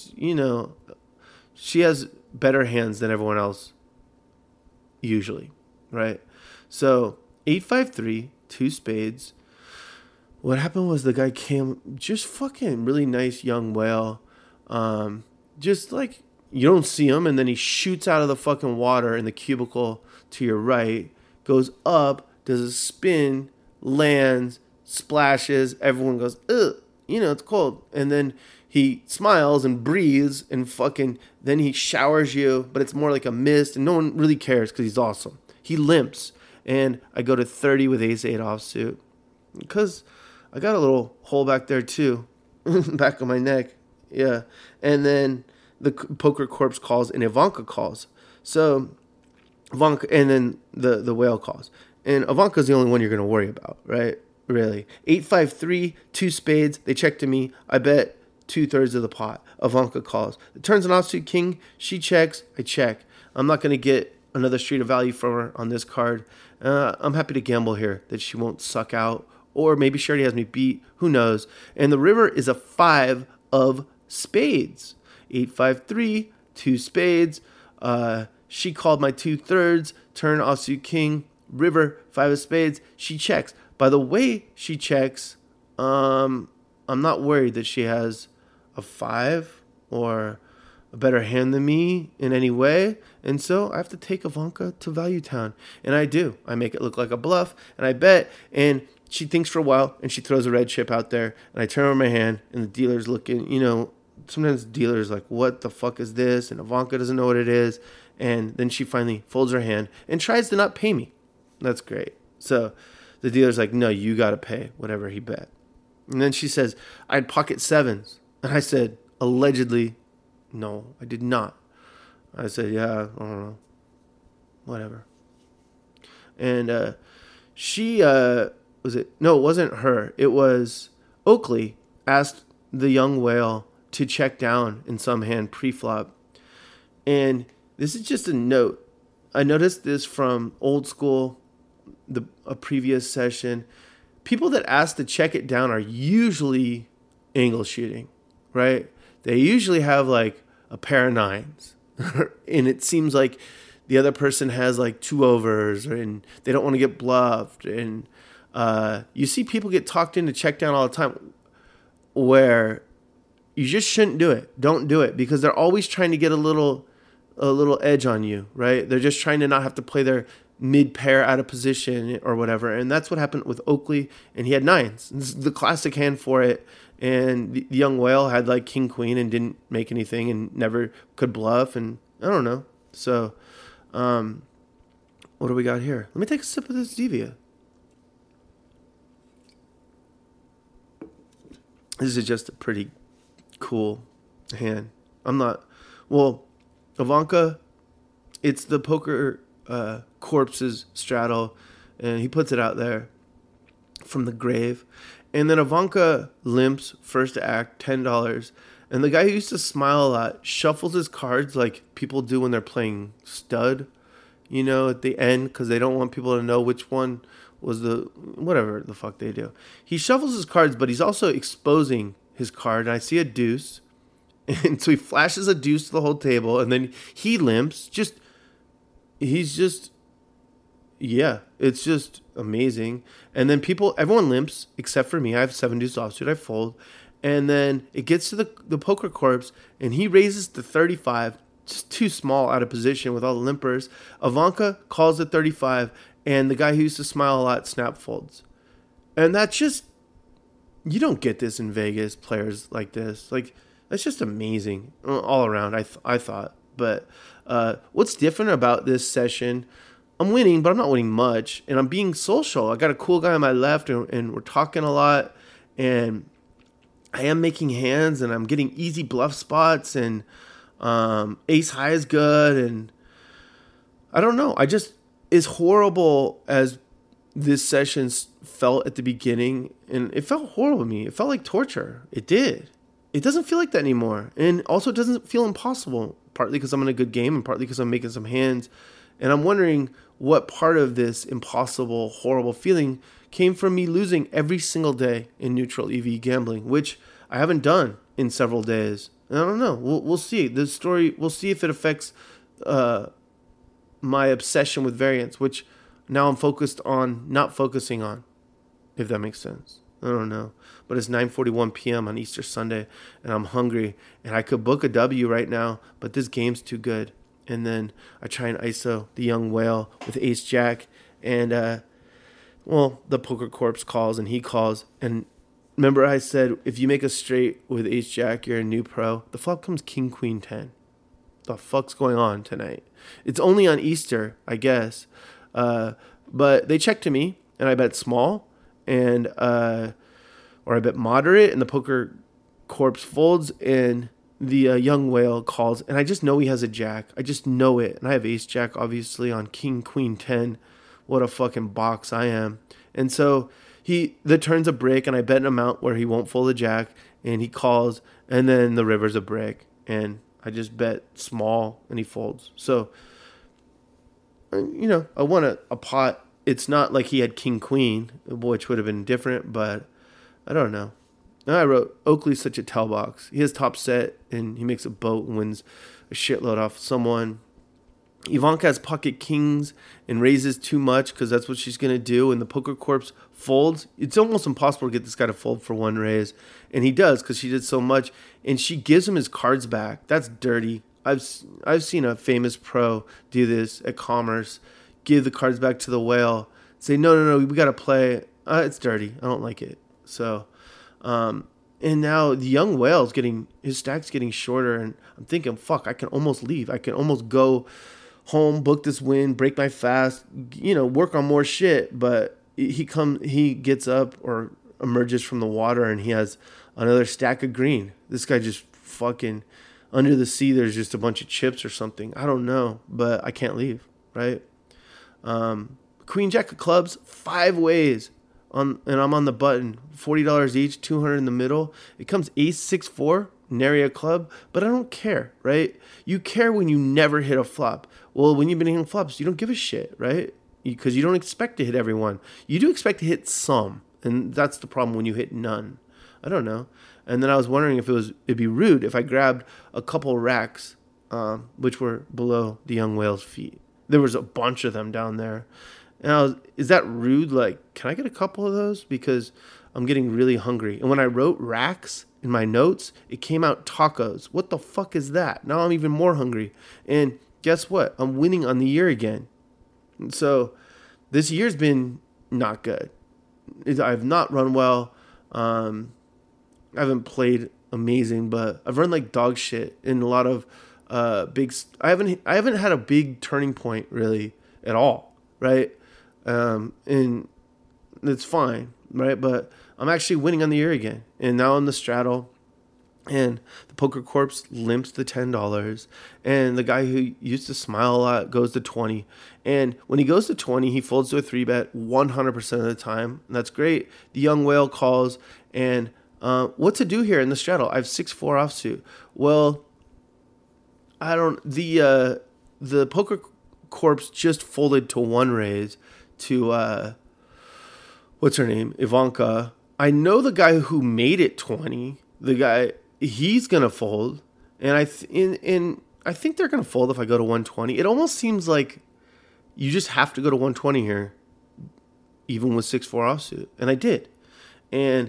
she has better hands than everyone else usually, right? So 8-5-3, 2 spades. What happened was the guy came just fucking really nice young whale. Just like you don't see him and then he shoots out of the fucking water in the cubicle to your right, goes up, does a spin, lands, splashes, everyone goes, ugh, it's cold. And then he smiles and breathes and then he showers you, but it's more like a mist and no one really cares because he's awesome. He limps and I go to 30 with ace-8 offsuit because I got a little hole back there too, back of my neck. Yeah. And then the Poker Corpse calls and Ivanka calls. So Ivanka, and then the whale calls. And Ivanka's the only one you're going to worry about, right? Really. 8-5-3, 2 spades. They check to me. I bet 2/3 of the pot. Ivanka calls. It turns an offsuit king. She checks. I check. I'm not going to get another street of value from her on this card. I'm happy to gamble here that she won't suck out. Or maybe she already has me beat. Who knows? And the river is a 5 of spades. 8-5-3, 2 spades. She called my 2/3. Turn offsuit king. River, 5 of spades. She checks. By the way she checks, I'm not worried that she has a 5 or a better hand than me in any way. And so I have to take Ivanka to Value Town. And I do. I make it look like a bluff, and I bet. And she thinks for a while, and she throws a red chip out there. And I turn over my hand, and the dealer's looking, sometimes the dealer's like, what the fuck is this? And Ivanka doesn't know what it is. And then she finally folds her hand and tries to not pay me. That's great. So the dealer's like, no, you got to pay whatever he bet. And then she says, I had pocket 7s. And I said, allegedly, no, I did not. I said, yeah, I don't know. Whatever. And she, it wasn't her. It was Oakley asked the young whale to check down in some hand pre-flop. And this is just a note. I noticed this from old school, a previous session. People that ask to check it down are usually angle shooting, right? They usually have like a pair of 9s. And it seems like the other person has like 2 overs, and they don't want to get bluffed. And you see people get talked into check down all the time, where you just shouldn't do it. Don't do it, because they're always trying to get a little edge on you, right? They're just trying to not have to play their mid pair out of position or whatever. And that's what happened with Oakley, and he had 9s. This is the classic hand for it. And the young whale had like king queen and didn't make anything and never could bluff, and I don't know. So what do we got here? Let me take a sip of this Zevia. This is just a pretty cool hand. Ivanka, it's the Poker Corpse's straddle, and he puts it out there from the grave. And then Ivanka limps first act, $10. And the guy who used to smile a lot shuffles his cards like people do when they're playing stud, at the end, because they don't want people to know which one was whatever the fuck they do. He shuffles his cards, but he's also exposing his card. And I see a deuce. And so he flashes a deuce to the whole table, and then he limps. It's just amazing. And then everyone limps except for me. I have 7 deuce offsuit. I fold. And then it gets to the Poker Corpse, and he raises the 35, just too small out of position with all the limpers. Ivanka calls the 35, and the guy who used to smile a lot snap folds. And that's just, you don't get this in Vegas, players like this. Like, that's just amazing all around, I thought. But what's different about this session, I'm winning, but I'm not winning much. And I'm being social. I got a cool guy on my left, and we're talking a lot. And I am making hands, and I'm getting easy bluff spots. And ace high is good. And I don't know. As horrible as this session felt at the beginning, and it felt horrible to me. It felt like torture. It did. It doesn't feel like that anymore. And also it doesn't feel impossible, partly because I'm in a good game and partly because I'm making some hands. And I'm wondering what part of this impossible, horrible feeling came from me losing every single day in neutral EV gambling, which I haven't done in several days. And I don't know. We'll see. We'll see if it affects my obsession with variance, which now I'm not focusing on, if that makes sense. I don't know. But it's 9:41 p.m. on Easter Sunday, and I'm hungry, and I could book a W right now, but this game's too good. And then I try and ISO the young whale with ace jack, and the Poker Corpse calls, and he calls. And remember I said, if you make a straight with ace jack, you're a new pro. The flop comes king queen 10. The fuck's going on tonight? It's only on Easter, I guess. But they check to me, and I bet small, and or I bet moderate, and the Poker Corpse folds, and the young whale calls, and I just know he has a jack. I just know it, and I have ace jack, obviously, on king queen 10. What a fucking box I am. And so the turn's a brick, and I bet an amount where he won't fold a jack, and he calls, and then the river's a brick, and I just bet small, and he folds. So, I won a pot. It's not like he had king queen, which would have been different, but I don't know. And I wrote, Oakley's such a tell box. He has top set, and he makes a boat and wins a shitload off someone. Ivanka has pocket kings and raises too much because that's what she's going to do. And the poker corpse folds. It's almost impossible to get this guy to fold for one raise. And he does because she did so much. And she gives him his cards back. That's dirty. I've seen a famous pro do this at Commerce. Give the cards back to the whale. Say, no, we got to play. It's dirty. I don't like it. So, and now the young whale's his stack's getting shorter. And I'm thinking, fuck, I can almost leave. I can almost go home, book this win, break my fast, work on more shit. But he gets up or emerges from the water and he has another stack of green. This guy just fucking under the sea. There's just a bunch of chips or something. I don't know, but I can't leave. Right. Queen Jack of clubs, 5 ways and I'm on the button, $40 each, 200 in the middle. It comes ace 6-4. Nary a club, but I don't care, right? You care when you never hit a flop. Well, when you've been hitting flops, you don't give a shit, right? Because you don't expect to hit everyone. You do expect to hit some, and that's the problem when you hit none. I don't know. And then I was wondering if it'd be rude if I grabbed a couple racks, which were below the young whale's feet. There was a bunch of them down there. And is that rude? Like, can I get a couple of those? Because I'm getting really hungry. And when I wrote racks in my notes, it came out tacos. What the fuck is that? Now I'm even more hungry. And guess what? I'm winning on the year again. And so this year's been not good. I've not run well. I haven't played amazing, but I've run like dog shit in a lot of I haven't had a big turning point really at all, right? And it's fine, right? But I'm actually winning on the year again. And now I'm the straddle. And the poker corpse limps the $10. And the guy who used to smile a lot goes to 20. And when he goes to 20, he folds to a 3-bet 100% of the time. And that's great. The young whale calls. And what to do here in the straddle? I have 6-4 offsuit. Well, I don't... The poker corpse just folded to 1 raise to... what's her name? Ivanka. I know the guy who made it 20. The guy, he's gonna fold, and I think they're gonna fold if I go to 120. It almost seems like you just have to go to 120 here, even with 6-4 offsuit, and I did. And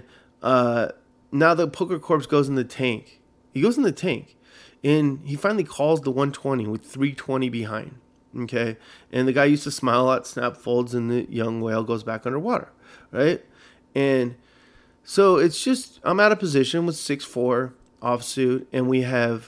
now the poker corpse goes in the tank. He goes in the tank, and he finally calls the 120 with 320 behind. Okay, and the guy used to smile a lot, snap folds, and the young whale goes back underwater. Right? And so it's just, I'm out of position with 6-4 offsuit, and we have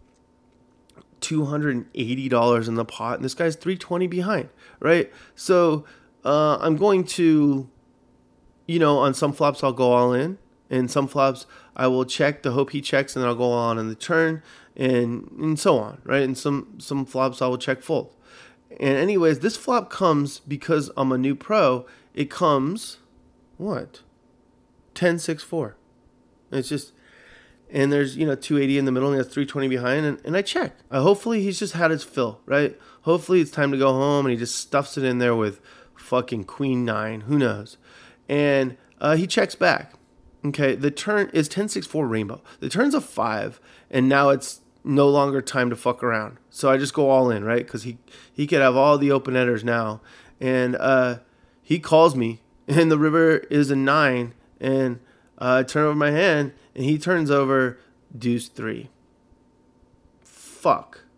$280 in the pot, and this guy's 320 behind, right? So I'm going to, on some flops I'll go all in, and some flops I will check to hope he checks, and then I'll go on in the turn, and so on, right? And some flops I will check fold. And anyways, this flop comes because I'm a new pro. It comes... What? 10-6-4. It's just, and there's 280 in the middle, and he has 320 behind, and I check. Hopefully he's just had his fill, right? Hopefully it's time to go home, and he just stuffs it in there with fucking queen 9. Who knows? And he checks back. Okay, the turn is 10-6-4 rainbow. The turn's a 5, and now it's no longer time to fuck around. So I just go all in, right? Because he could have all the open-enders now, and he calls me. And the river is a 9, and I turn over my hand, and he turns over deuce 3. Fuck.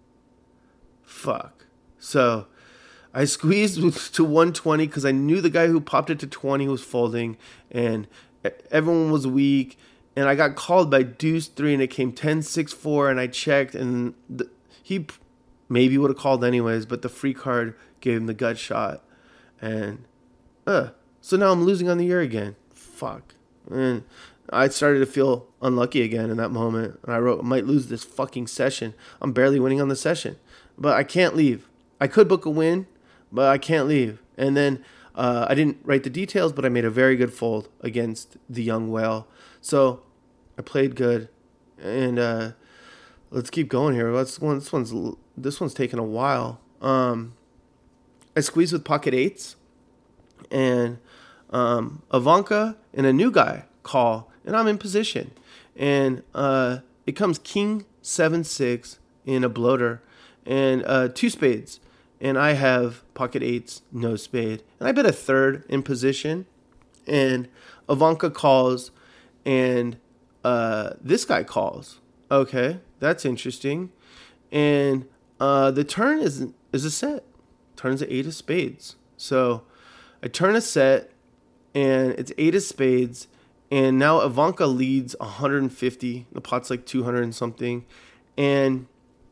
So I squeezed to 120 because I knew the guy who popped it to 20 was folding, and everyone was weak, and I got called by deuce 3, and it came 10-6-4, and I checked, and he maybe would have called anyways, but the free card gave him the gut shot, and so now I'm losing on the year again. Fuck. And I started to feel unlucky again in that moment. And I wrote, I might lose this fucking session. I'm barely winning on the session. But I can't leave. I could book a win, but I can't leave. And then I didn't write the details, but I made a very good fold against the young whale. So I played good. And let's keep going here. This one's taking a while. I squeezed with pocket 8s. And Ivanka and a new guy call, and I'm in position, and it comes king 7-6 in a bloater, and 2 spades, and I have pocket eights, no spade. And I bet a third in position, and Ivanka calls, and this guy calls. Okay, that's interesting. And the turn is a set. Turn's an eight of spades. So I turn a set, and it's eight of spades, and now Ivanka leads 150. The pot's like 200 and something, and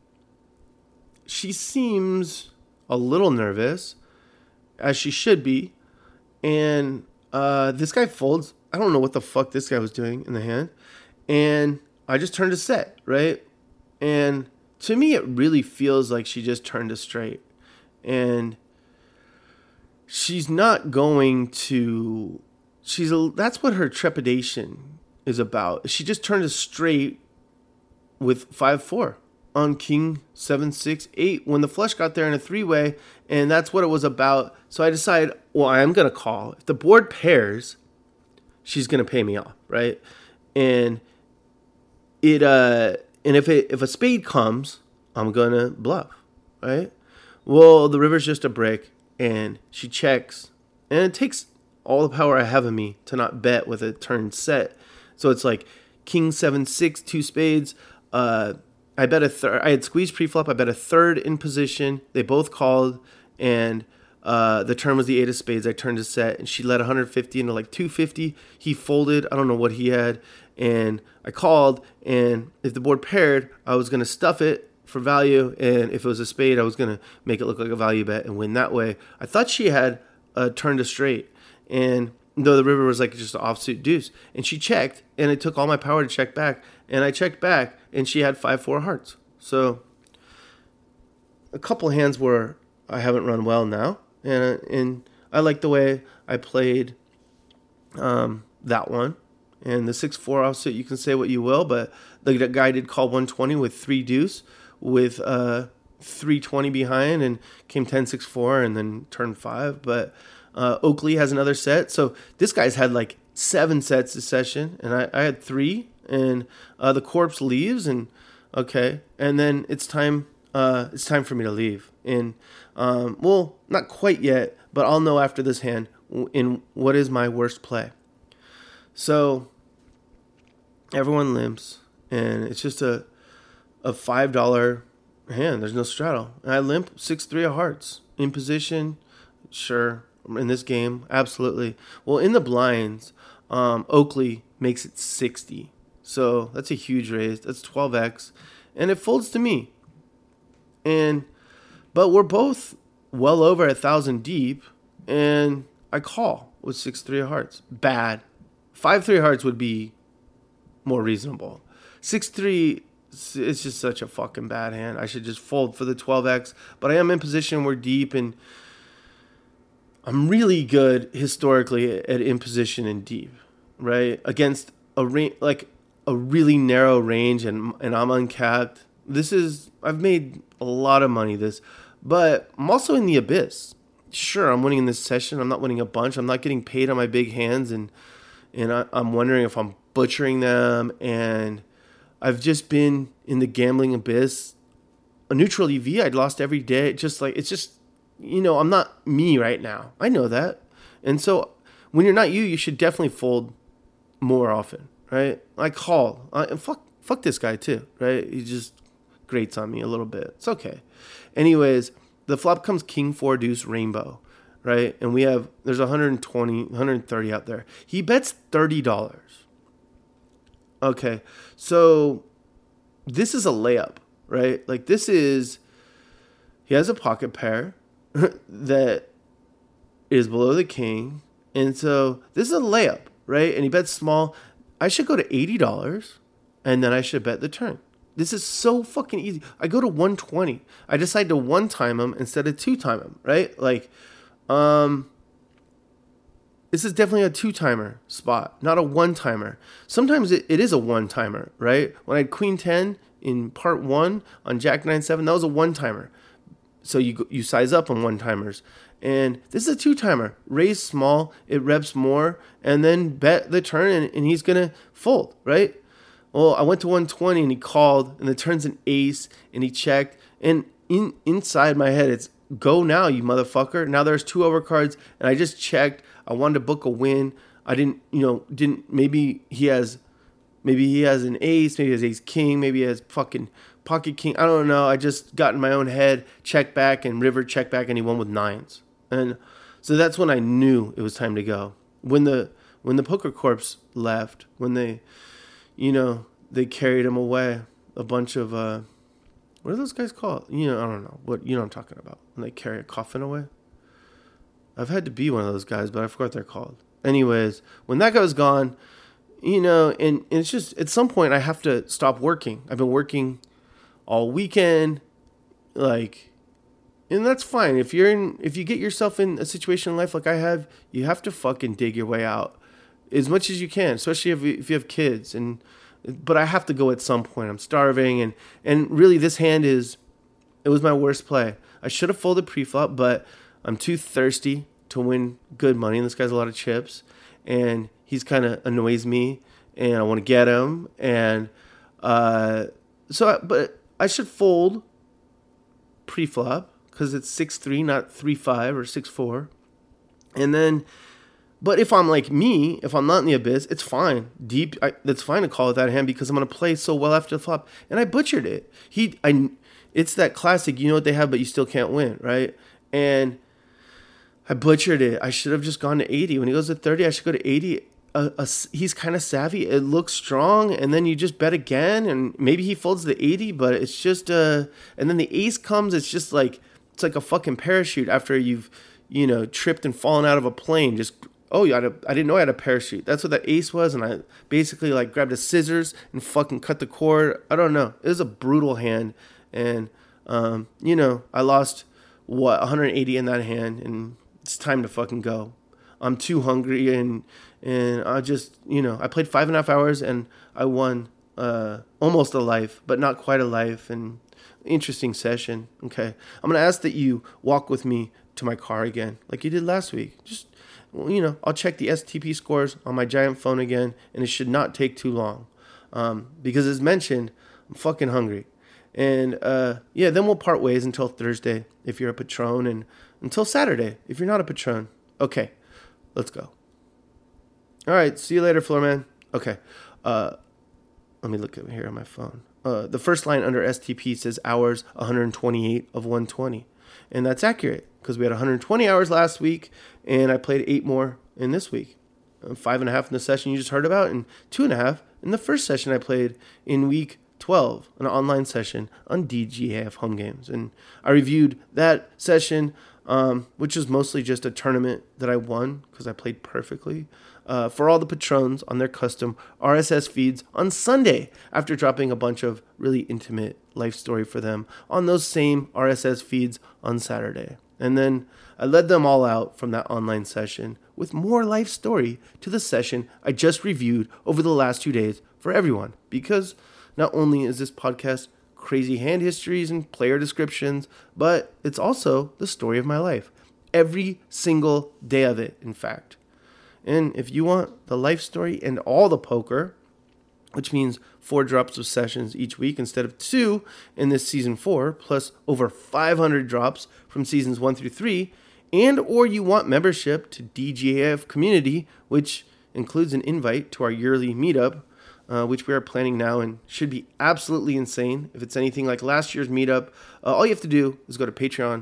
she seems a little nervous, as she should be. And this guy folds. I don't know what the fuck this guy was doing in the hand. And I just turned a set, right? And to me, it really feels like she just turned a straight. And she's not going to... That's what her trepidation is about. She just turned a straight with 5-4 on king 7-6-8 when the flush got there in a three-way, and that's what it was about. So I decided, well, I am going to call. If the board pairs, she's going to pay me off, right? And if a spade comes, I'm going to bluff, right? Well, the river's just a brick, and she checks, and it takes all the power I have in me to not bet with a turn set. So it's like king 7-6, two spades. I bet a third. I had squeezed pre-flop. I bet a third in position. They both called, and the turn was the eight of spades. I turned a set, and she led 150 into like 250. He folded. I don't know what he had, and I called. And if the board paired, I was going to stuff it for value, and if it was a spade, I was going to make it look like a value bet and win that way. I thought she had turned a straight, and though the river was like just an offsuit deuce, and she checked, and it took all my power to check back, and I checked back, and she had 5-4 hearts. So a couple hands where I haven't run well now, and I like the way I played that one. And the 6-4 offsuit, you can say what you will, but the guy did call 120 with 3 deuce with 320 behind, and came 10-6-4 and then turned 5. But Oakley has another set. So this guy's had like 7 sets this session, and I had 3. And the corpse leaves, and okay, and then it's time for me to leave. And well, not quite yet, but I'll know after this hand in what is my worst play. So everyone limps, and it's just a $5 hand. There's no straddle, and I limp 6-3 of hearts in position. Sure, in this game, absolutely. Well, in the blinds, Oakley makes it 60. So that's a huge raise. That's 12x. And it folds to me. But we're both well over 1,000 deep. And I call with 6-3 of hearts. Bad. 5-3 of hearts would be more reasonable. 6-3, it's just such a fucking bad hand. I should just fold for the 12x. But I am in position. We're deep. And I'm really good historically at in position and deep. Right? Against a really narrow range, and I'm uncapped. I've made a lot of money but I'm also in the abyss. Sure, I'm winning in this session. I'm not winning a bunch. I'm not getting paid on my big hands, and I'm wondering if I'm butchering them. And I've just been in the gambling abyss. A neutral EV, I'd lost every day. It's just, I'm not me right now. I know that. And so when you're not you should definitely fold more often. Right? I call. And fuck this guy too, right? He just grates on me a little bit. It's okay. Anyways, the flop comes king 4 deuce rainbow, right? And there's 120, 130 out there. He bets $30. Okay. So this is a layup, right? Like he has a pocket pair that is below the king. And so this is a layup, right? And he bets small. I should go to $80, and then I should bet the turn. This is so fucking easy. I go to 120. I decide to one-time him instead of two-time him, right? Like, this is definitely a two-timer spot, not a one-timer. Sometimes it is a one-timer, right? When I had Queen 10 in part 1 on Jack 9-7, that was a one-timer. So you size up on one-timers. And this is a two-timer. Raise small, it reps more, and then bet the turn, and he's going to fold, right? Well, I went to 120, and he called, and the turn's an ace, and he checked. And inside my head, go now, you motherfucker. Now there's 2 overcards, and I just checked. I wanted to book a win. I maybe he has an ace, maybe he has ace king, maybe he has fucking pocket king. I don't know. I just got in my own head, check back, and river check back, and he won with 9s. And so that's when I knew it was time to go. When the Poker Corpse left, when they carried him away, a bunch of what are those guys called? I don't know what I'm talking about. When they carry a coffin away. I've had to be one of those guys, but I forgot what they're called. Anyways, when that guy was gone, and it's just at some point I have to stop working. I've been working all weekend, and that's fine. If you get yourself in a situation in life like I have, you have to fucking dig your way out as much as you can, especially if you have kids. But I have to go at some point. I'm starving, and really this hand it was my worst play. I should have folded pre-flop, but I'm too thirsty to win good money, and this guy's a lot of chips, and he's kind of annoys me, and I want to get him, and but I should fold pre-flop because it's 6-3, not 3-5 or 6-4, and then. But if I'm like me, if I'm not in the abyss, it's fine. That's fine to call it that hand because I'm going to play so well after the flop. And I butchered it. It's that classic, you know what they have, but you still can't win, right? And I butchered it. I should have just gone to 80. When he goes to 30, I should go to 80. He's kind of savvy. It looks strong. And then you just bet again. And maybe he folds the 80, but it's just, and then the ace comes. It's just like, it's like a fucking parachute after you've, tripped and fallen out of a plane. I didn't know I had a parachute. That's what that ace was, and I basically grabbed a scissors and fucking cut the cord. I don't know. It was a brutal hand, and I lost 180 in that hand, and it's time to fucking go. I'm too hungry, and I just I played 5.5 hours, and I won almost a life, but not quite a life, and interesting session. Okay, I'm gonna ask that you walk with me to my car again, like you did last week. Just. I'll check the STP scores on my giant phone again, and it should not take too long. Because as mentioned, I'm fucking hungry. And, then we'll part ways until Thursday if you're a Patron, and until Saturday if you're not a Patron. Okay, let's go. All right, see you later, Floorman. Okay, let me look at here on my phone. The first line under STP says hours 128 of 120. And that's accurate because we had 120 hours last week, and I played 8 more in this week. 5.5 in the session you just heard about, and 2.5 in the first session I played in week 12, an online session on DGAF home games. And I reviewed that session, which was mostly just a tournament that I won because I played perfectly, for all the patrons on their custom RSS feeds on Sunday after dropping a bunch of really intimate life story for them on those same RSS feeds on Saturday. And then I led them all out from that online session with more life story to the session I just reviewed over the last 2 days for everyone. Because not only is this podcast crazy hand histories and player descriptions, but it's also the story of my life. Every single day of it, in fact. And if you want the life story and all the poker, which means 4 drops of sessions each week instead of 2 in this season 4, plus over 500 drops from seasons 1 through 3, and or you want membership to DGAF community, which includes an invite to our yearly meetup, which we are planning now and should be absolutely insane. If it's anything like last year's meetup, all you have to do is go to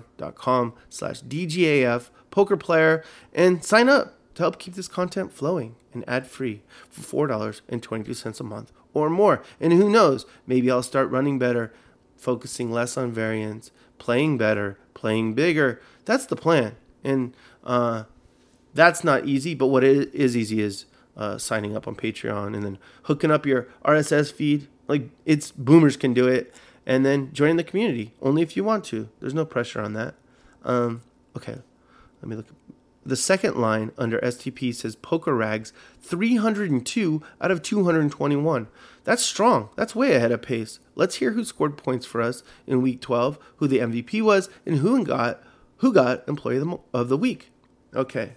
patreon.com/DGAF pokerplayer and sign up to help keep this content flowing and ad-free for $4.22 a month or more. And who knows, maybe I'll start running better, focusing less on variance, playing better, playing bigger. That's the plan. And that's not easy, but what is easy is signing up on Patreon and then hooking up your RSS feed. Like, it's boomers can do it. And then joining the community, only if you want to. There's no pressure on that. Okay, let me look. The second line under STP says Poker Rags 302 out of 221. That's strong. That's way ahead of pace. Let's hear who scored points for us in week 12, who the MVP was, and who got Employee of the Week. Okay.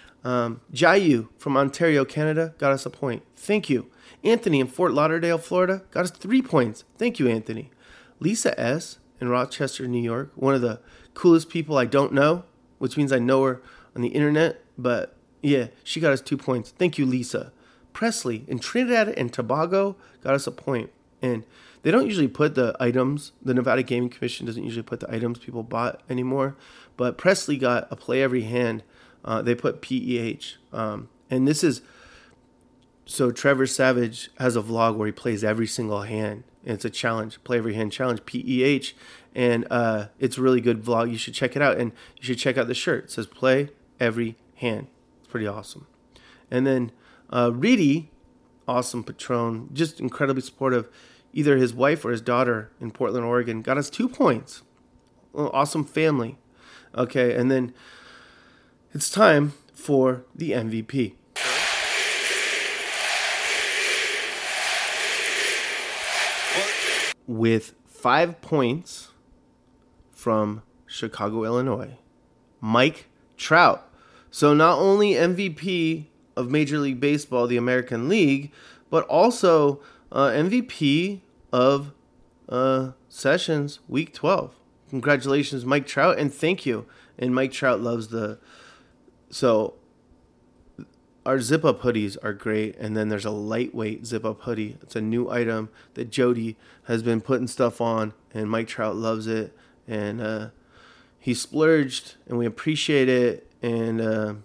Jayu from Ontario, Canada, got us a point. Thank you. Anthony in Fort Lauderdale, Florida, got us 3 points. Thank you, Anthony. Lisa S. in Rochester, New York. One of the coolest people I don't know, which means I know her on the internet. But yeah, she got us 2 points. Thank you, Lisa. Presley in Trinidad and Tobago got us a point. And they don't usually put the items. The Nevada Gaming Commission doesn't usually put the items people bought anymore. But Presley got a play every hand. They put PEH. And this is... So Trevor Savage has a vlog where he plays every single hand. And it's a challenge, play every hand challenge, PEH. And it's a really good vlog. You should check it out. And you should check out the shirt. It says play every hand. It's pretty awesome. And then Reedy, awesome patron, just incredibly supportive. Either his wife or his daughter in Portland, Oregon, got us 2 points. Awesome family. Okay, and then it's time for the MVP. With 5 points from Chicago, Illinois, Mike Trout. So not only MVP of Major League Baseball, the American League, but also MVP of Sessions Week 12. Congratulations, Mike Trout, and thank you. And Mike Trout loves so our zip-up hoodies are great, and then there's a lightweight zip-up hoodie. It's a new item that Jody has been putting stuff on, and Mike Trout loves it, and he splurged, and we appreciate it, and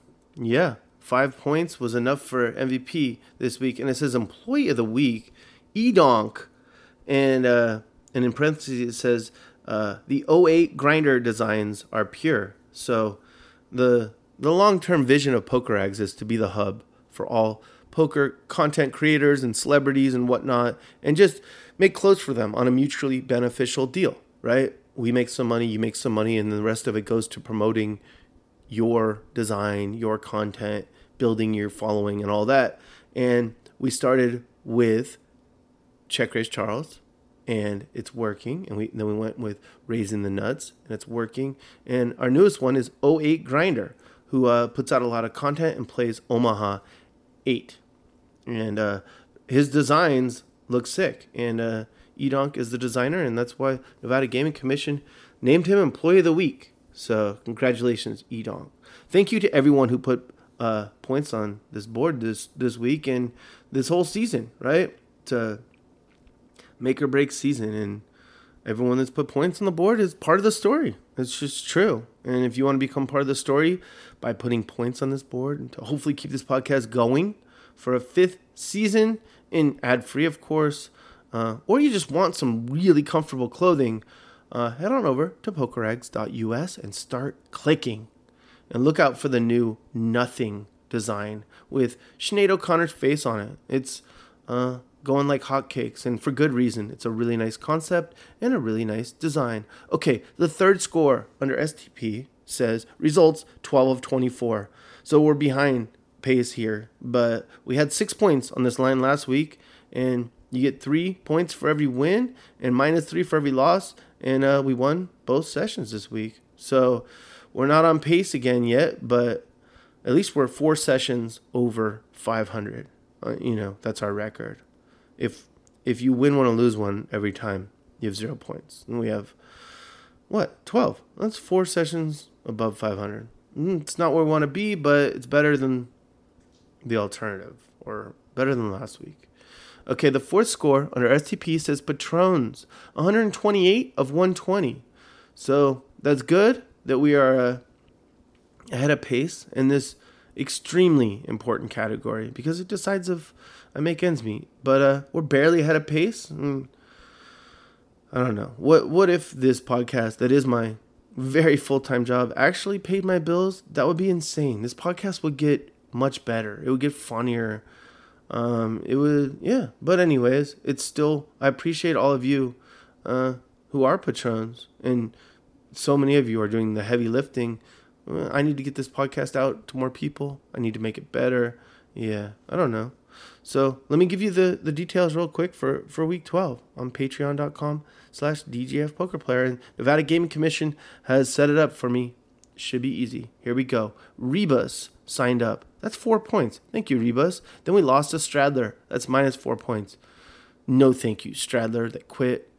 5 points was enough for MVP this week, and it says Employee of the Week, Edonk, and in parentheses it says the 08 grinder designs are pure. So the long-term vision of PokerEggs is to be the hub for all poker content creators and celebrities and whatnot, and just make clothes for them on a mutually beneficial deal, right? We make some money, you make some money, and the rest of it goes to promoting your design, your content, building your following and all that. And we started with Check Raise Charles, and it's working. And then we went with Raising the Nuts, and it's working. And our newest one is 08 Grinder, who puts out a lot of content and plays Omaha 8. And his designs look sick. And Edonk is the designer, and that's why Nevada Gaming Commission named him Employee of the Week. So congratulations, Edonk. Thank you to everyone who put points on this board this week and this whole season, right? To make or break season. And everyone that's put points on the board is part of the story. It's just true. And if you want to become part of the story by putting points on this board and to hopefully keep this podcast going for a 5th season and ad-free, of course, or you just want some really comfortable clothing, head on over to pokereggs.us and start clicking. And look out for the new Nothing design with Sinead O'Connor's face on it. It's going like hotcakes, and for good reason. It's a really nice concept and a really nice design. Okay, the third score under STP says results 12 of 24. So we're behind pace here, but we had 6 points on this line last week, and you get 3 points for every win and -3 for every loss, and we won both sessions this week. So we're not on pace again yet, but at least we're 4 sessions over 500. That's our record. If you win one and lose one every time, you have 0 points. And we have, 12? That's 4 sessions above 500. It's not where we want to be, but it's better than the alternative, or better than last week. Okay, the fourth score under STP says Patrons, 128 of 120. So that's good that we are ahead of pace in this extremely important category, because it decides if I make ends meet. But we're barely ahead of pace. I don't know. What if this podcast, that is my very full-time job, actually paid my bills? That would be insane. This podcast would get much better. It would get funnier. It would, yeah. But anyways, it's still, I appreciate all of you who are patrons, and so many of you are doing the heavy lifting. I need to get this podcast out to more people. I need to make it better. Yeah, I don't know. So let me give you the details real quick for week 12 on patreon.com/DGFpokerplayer. And Nevada Gaming Commission has set it up for me. Should be easy. Here we go. Rebus signed up. That's 4 points. Thank you, Rebus. Then we lost to Stradler. That's -4 points. No thank you, Stradler, that quit.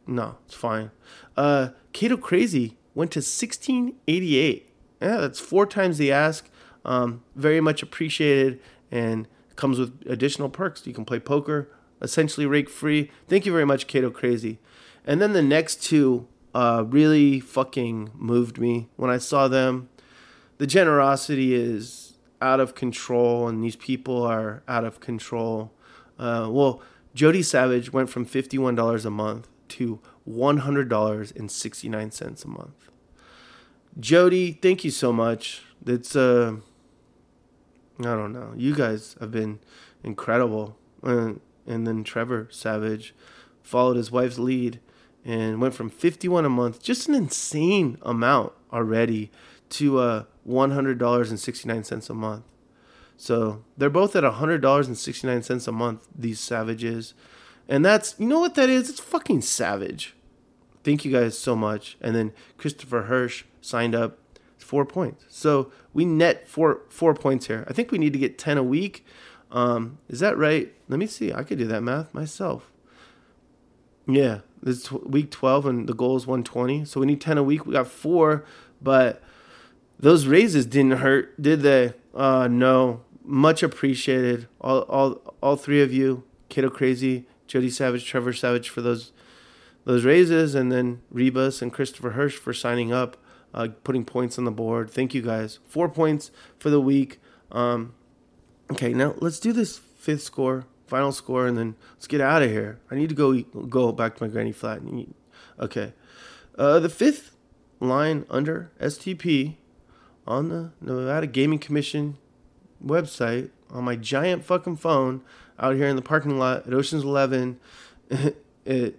No, it's fine. Kato Crazy went to 1688. Yeah, that's 4 times the ask. Very much appreciated, and comes with additional perks. You can play poker, essentially rake free. Thank you very much, Kato Crazy. And then the next 2 really fucking moved me when I saw them. The generosity is out of control, and these people are out of control. Jody Savage went from $51 a month to $100.69 a month. Jody, thank you so much. It's I don't know. You guys have been incredible. And then Trevor Savage followed his wife's lead and went from $51 a month, just an insane amount already, to $100.69 a month. So they're both at $100.69 a month, these savages. And that's, you know what that is? It's fucking savage. Thank you guys so much. And then Christopher Hirsch signed up, 4 points. So we net four points here. I think we need to get 10 a week. Is that right? Let me see. I could do that math myself. Yeah, this is week 12 and the goal is 120. So we need 10 a week. We got 4, but those raises didn't hurt, did they? No. Much appreciated. All 3 of you, Kato Crazy, Jody Savage, Trevor Savage, for those raises, and then Rebus and Christopher Hirsch for signing up, putting points on the board. Thank you guys. 4 points for the week. Okay, now let's do this 5th score, final score, and then let's get out of here. I need to go back to my granny flat. Okay. The 5th line under STP on the Nevada Gaming Commission website on my giant fucking phone out here in the parking lot at Ocean's 11 at,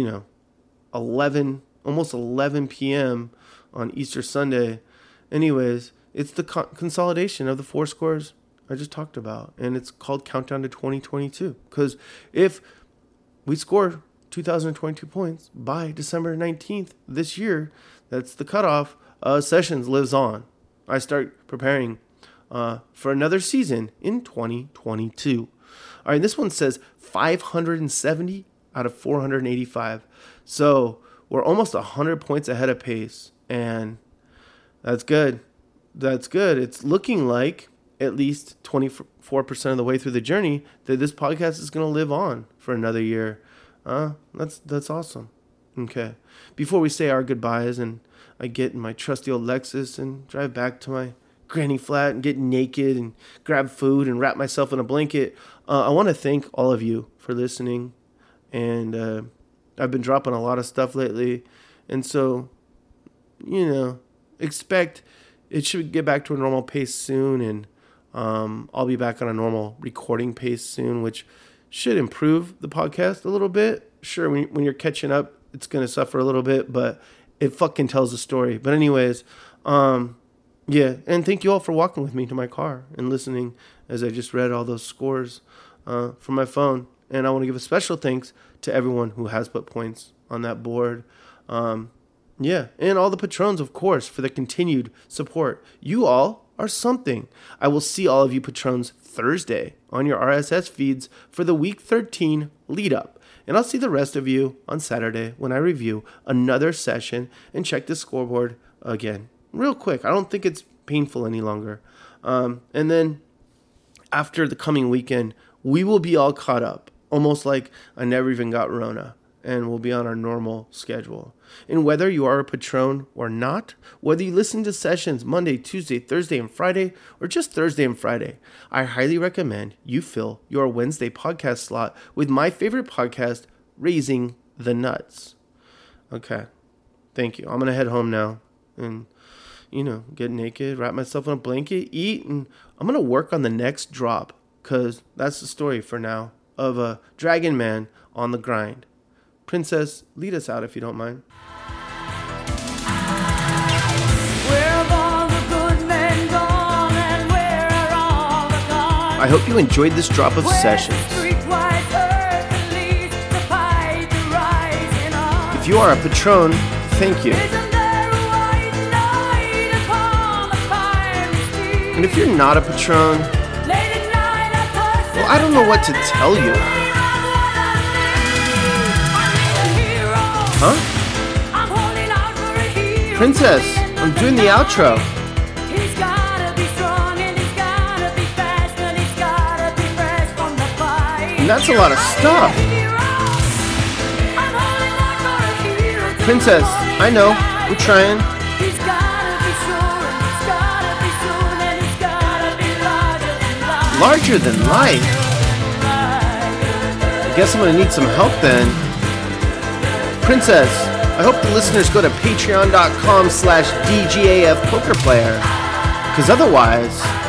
almost 11 p.m. on Easter Sunday. Anyways, it's the consolidation of the 4 scores I just talked about, and it's called Countdown to 2022, because if we score 2022 points by December 19th this year, that's the cutoff, Sessions lives on. I start preparing for another season in 2022. All right, this one says 570 out of 485. So we're almost 100 points ahead of pace, and that's good. That's good. It's looking like at least 24% of the way through the journey that this podcast is going to live on for another year. That's awesome. Okay. Before we say our goodbyes and I get in my trusty old Lexus and drive back to my granny flat and get naked and grab food and wrap myself in a blanket, I want to thank all of you for listening. And I've been dropping a lot of stuff lately. And so, expect it should get back to a normal pace soon. And I'll be back on a normal recording pace soon, which should improve the podcast a little bit. Sure, when you're catching up, it's going to suffer a little bit, but it fucking tells a story. But anyways, yeah, and thank you all for walking with me to my car and listening as I just read all those scores from my phone. And I want to give a special thanks to everyone who has put points on that board. Yeah, and all the patrons, of course, for the continued support. You all are something. I will see all of you patrons Thursday on your RSS feeds for the week 13 lead up. And I'll see the rest of you on Saturday when I review another session and check the scoreboard again. Real quick. I don't think it's painful any longer. And then after the coming weekend, we will be all caught up. Almost like I never even got Rona. And we'll be on our normal schedule. And whether you are a patron or not, whether you listen to sessions Monday, Tuesday, Thursday, and Friday, or just Thursday and Friday, I highly recommend you fill your Wednesday podcast slot with my favorite podcast, Raising the Nuts. Okay. Thank you. I'm going to head home now and, get naked, wrap myself in a blanket, eat, and I'm going to work on the next drop, because that's the story for now of a Dragon Man on the grind. Princess, lead us out if you don't mind. I hope you enjoyed this drop of sessions. If you are a patron, thank you. And if you're not a patron, well, I don't know what to tell you. Huh? Princess, I'm doing the outro. And that's a lot of stuff. Princess, I know. I'm trying. Larger than life? I guess I'm gonna need some help then. Princess, I hope the listeners go to patreon.com/DGAF poker player. Cause otherwise...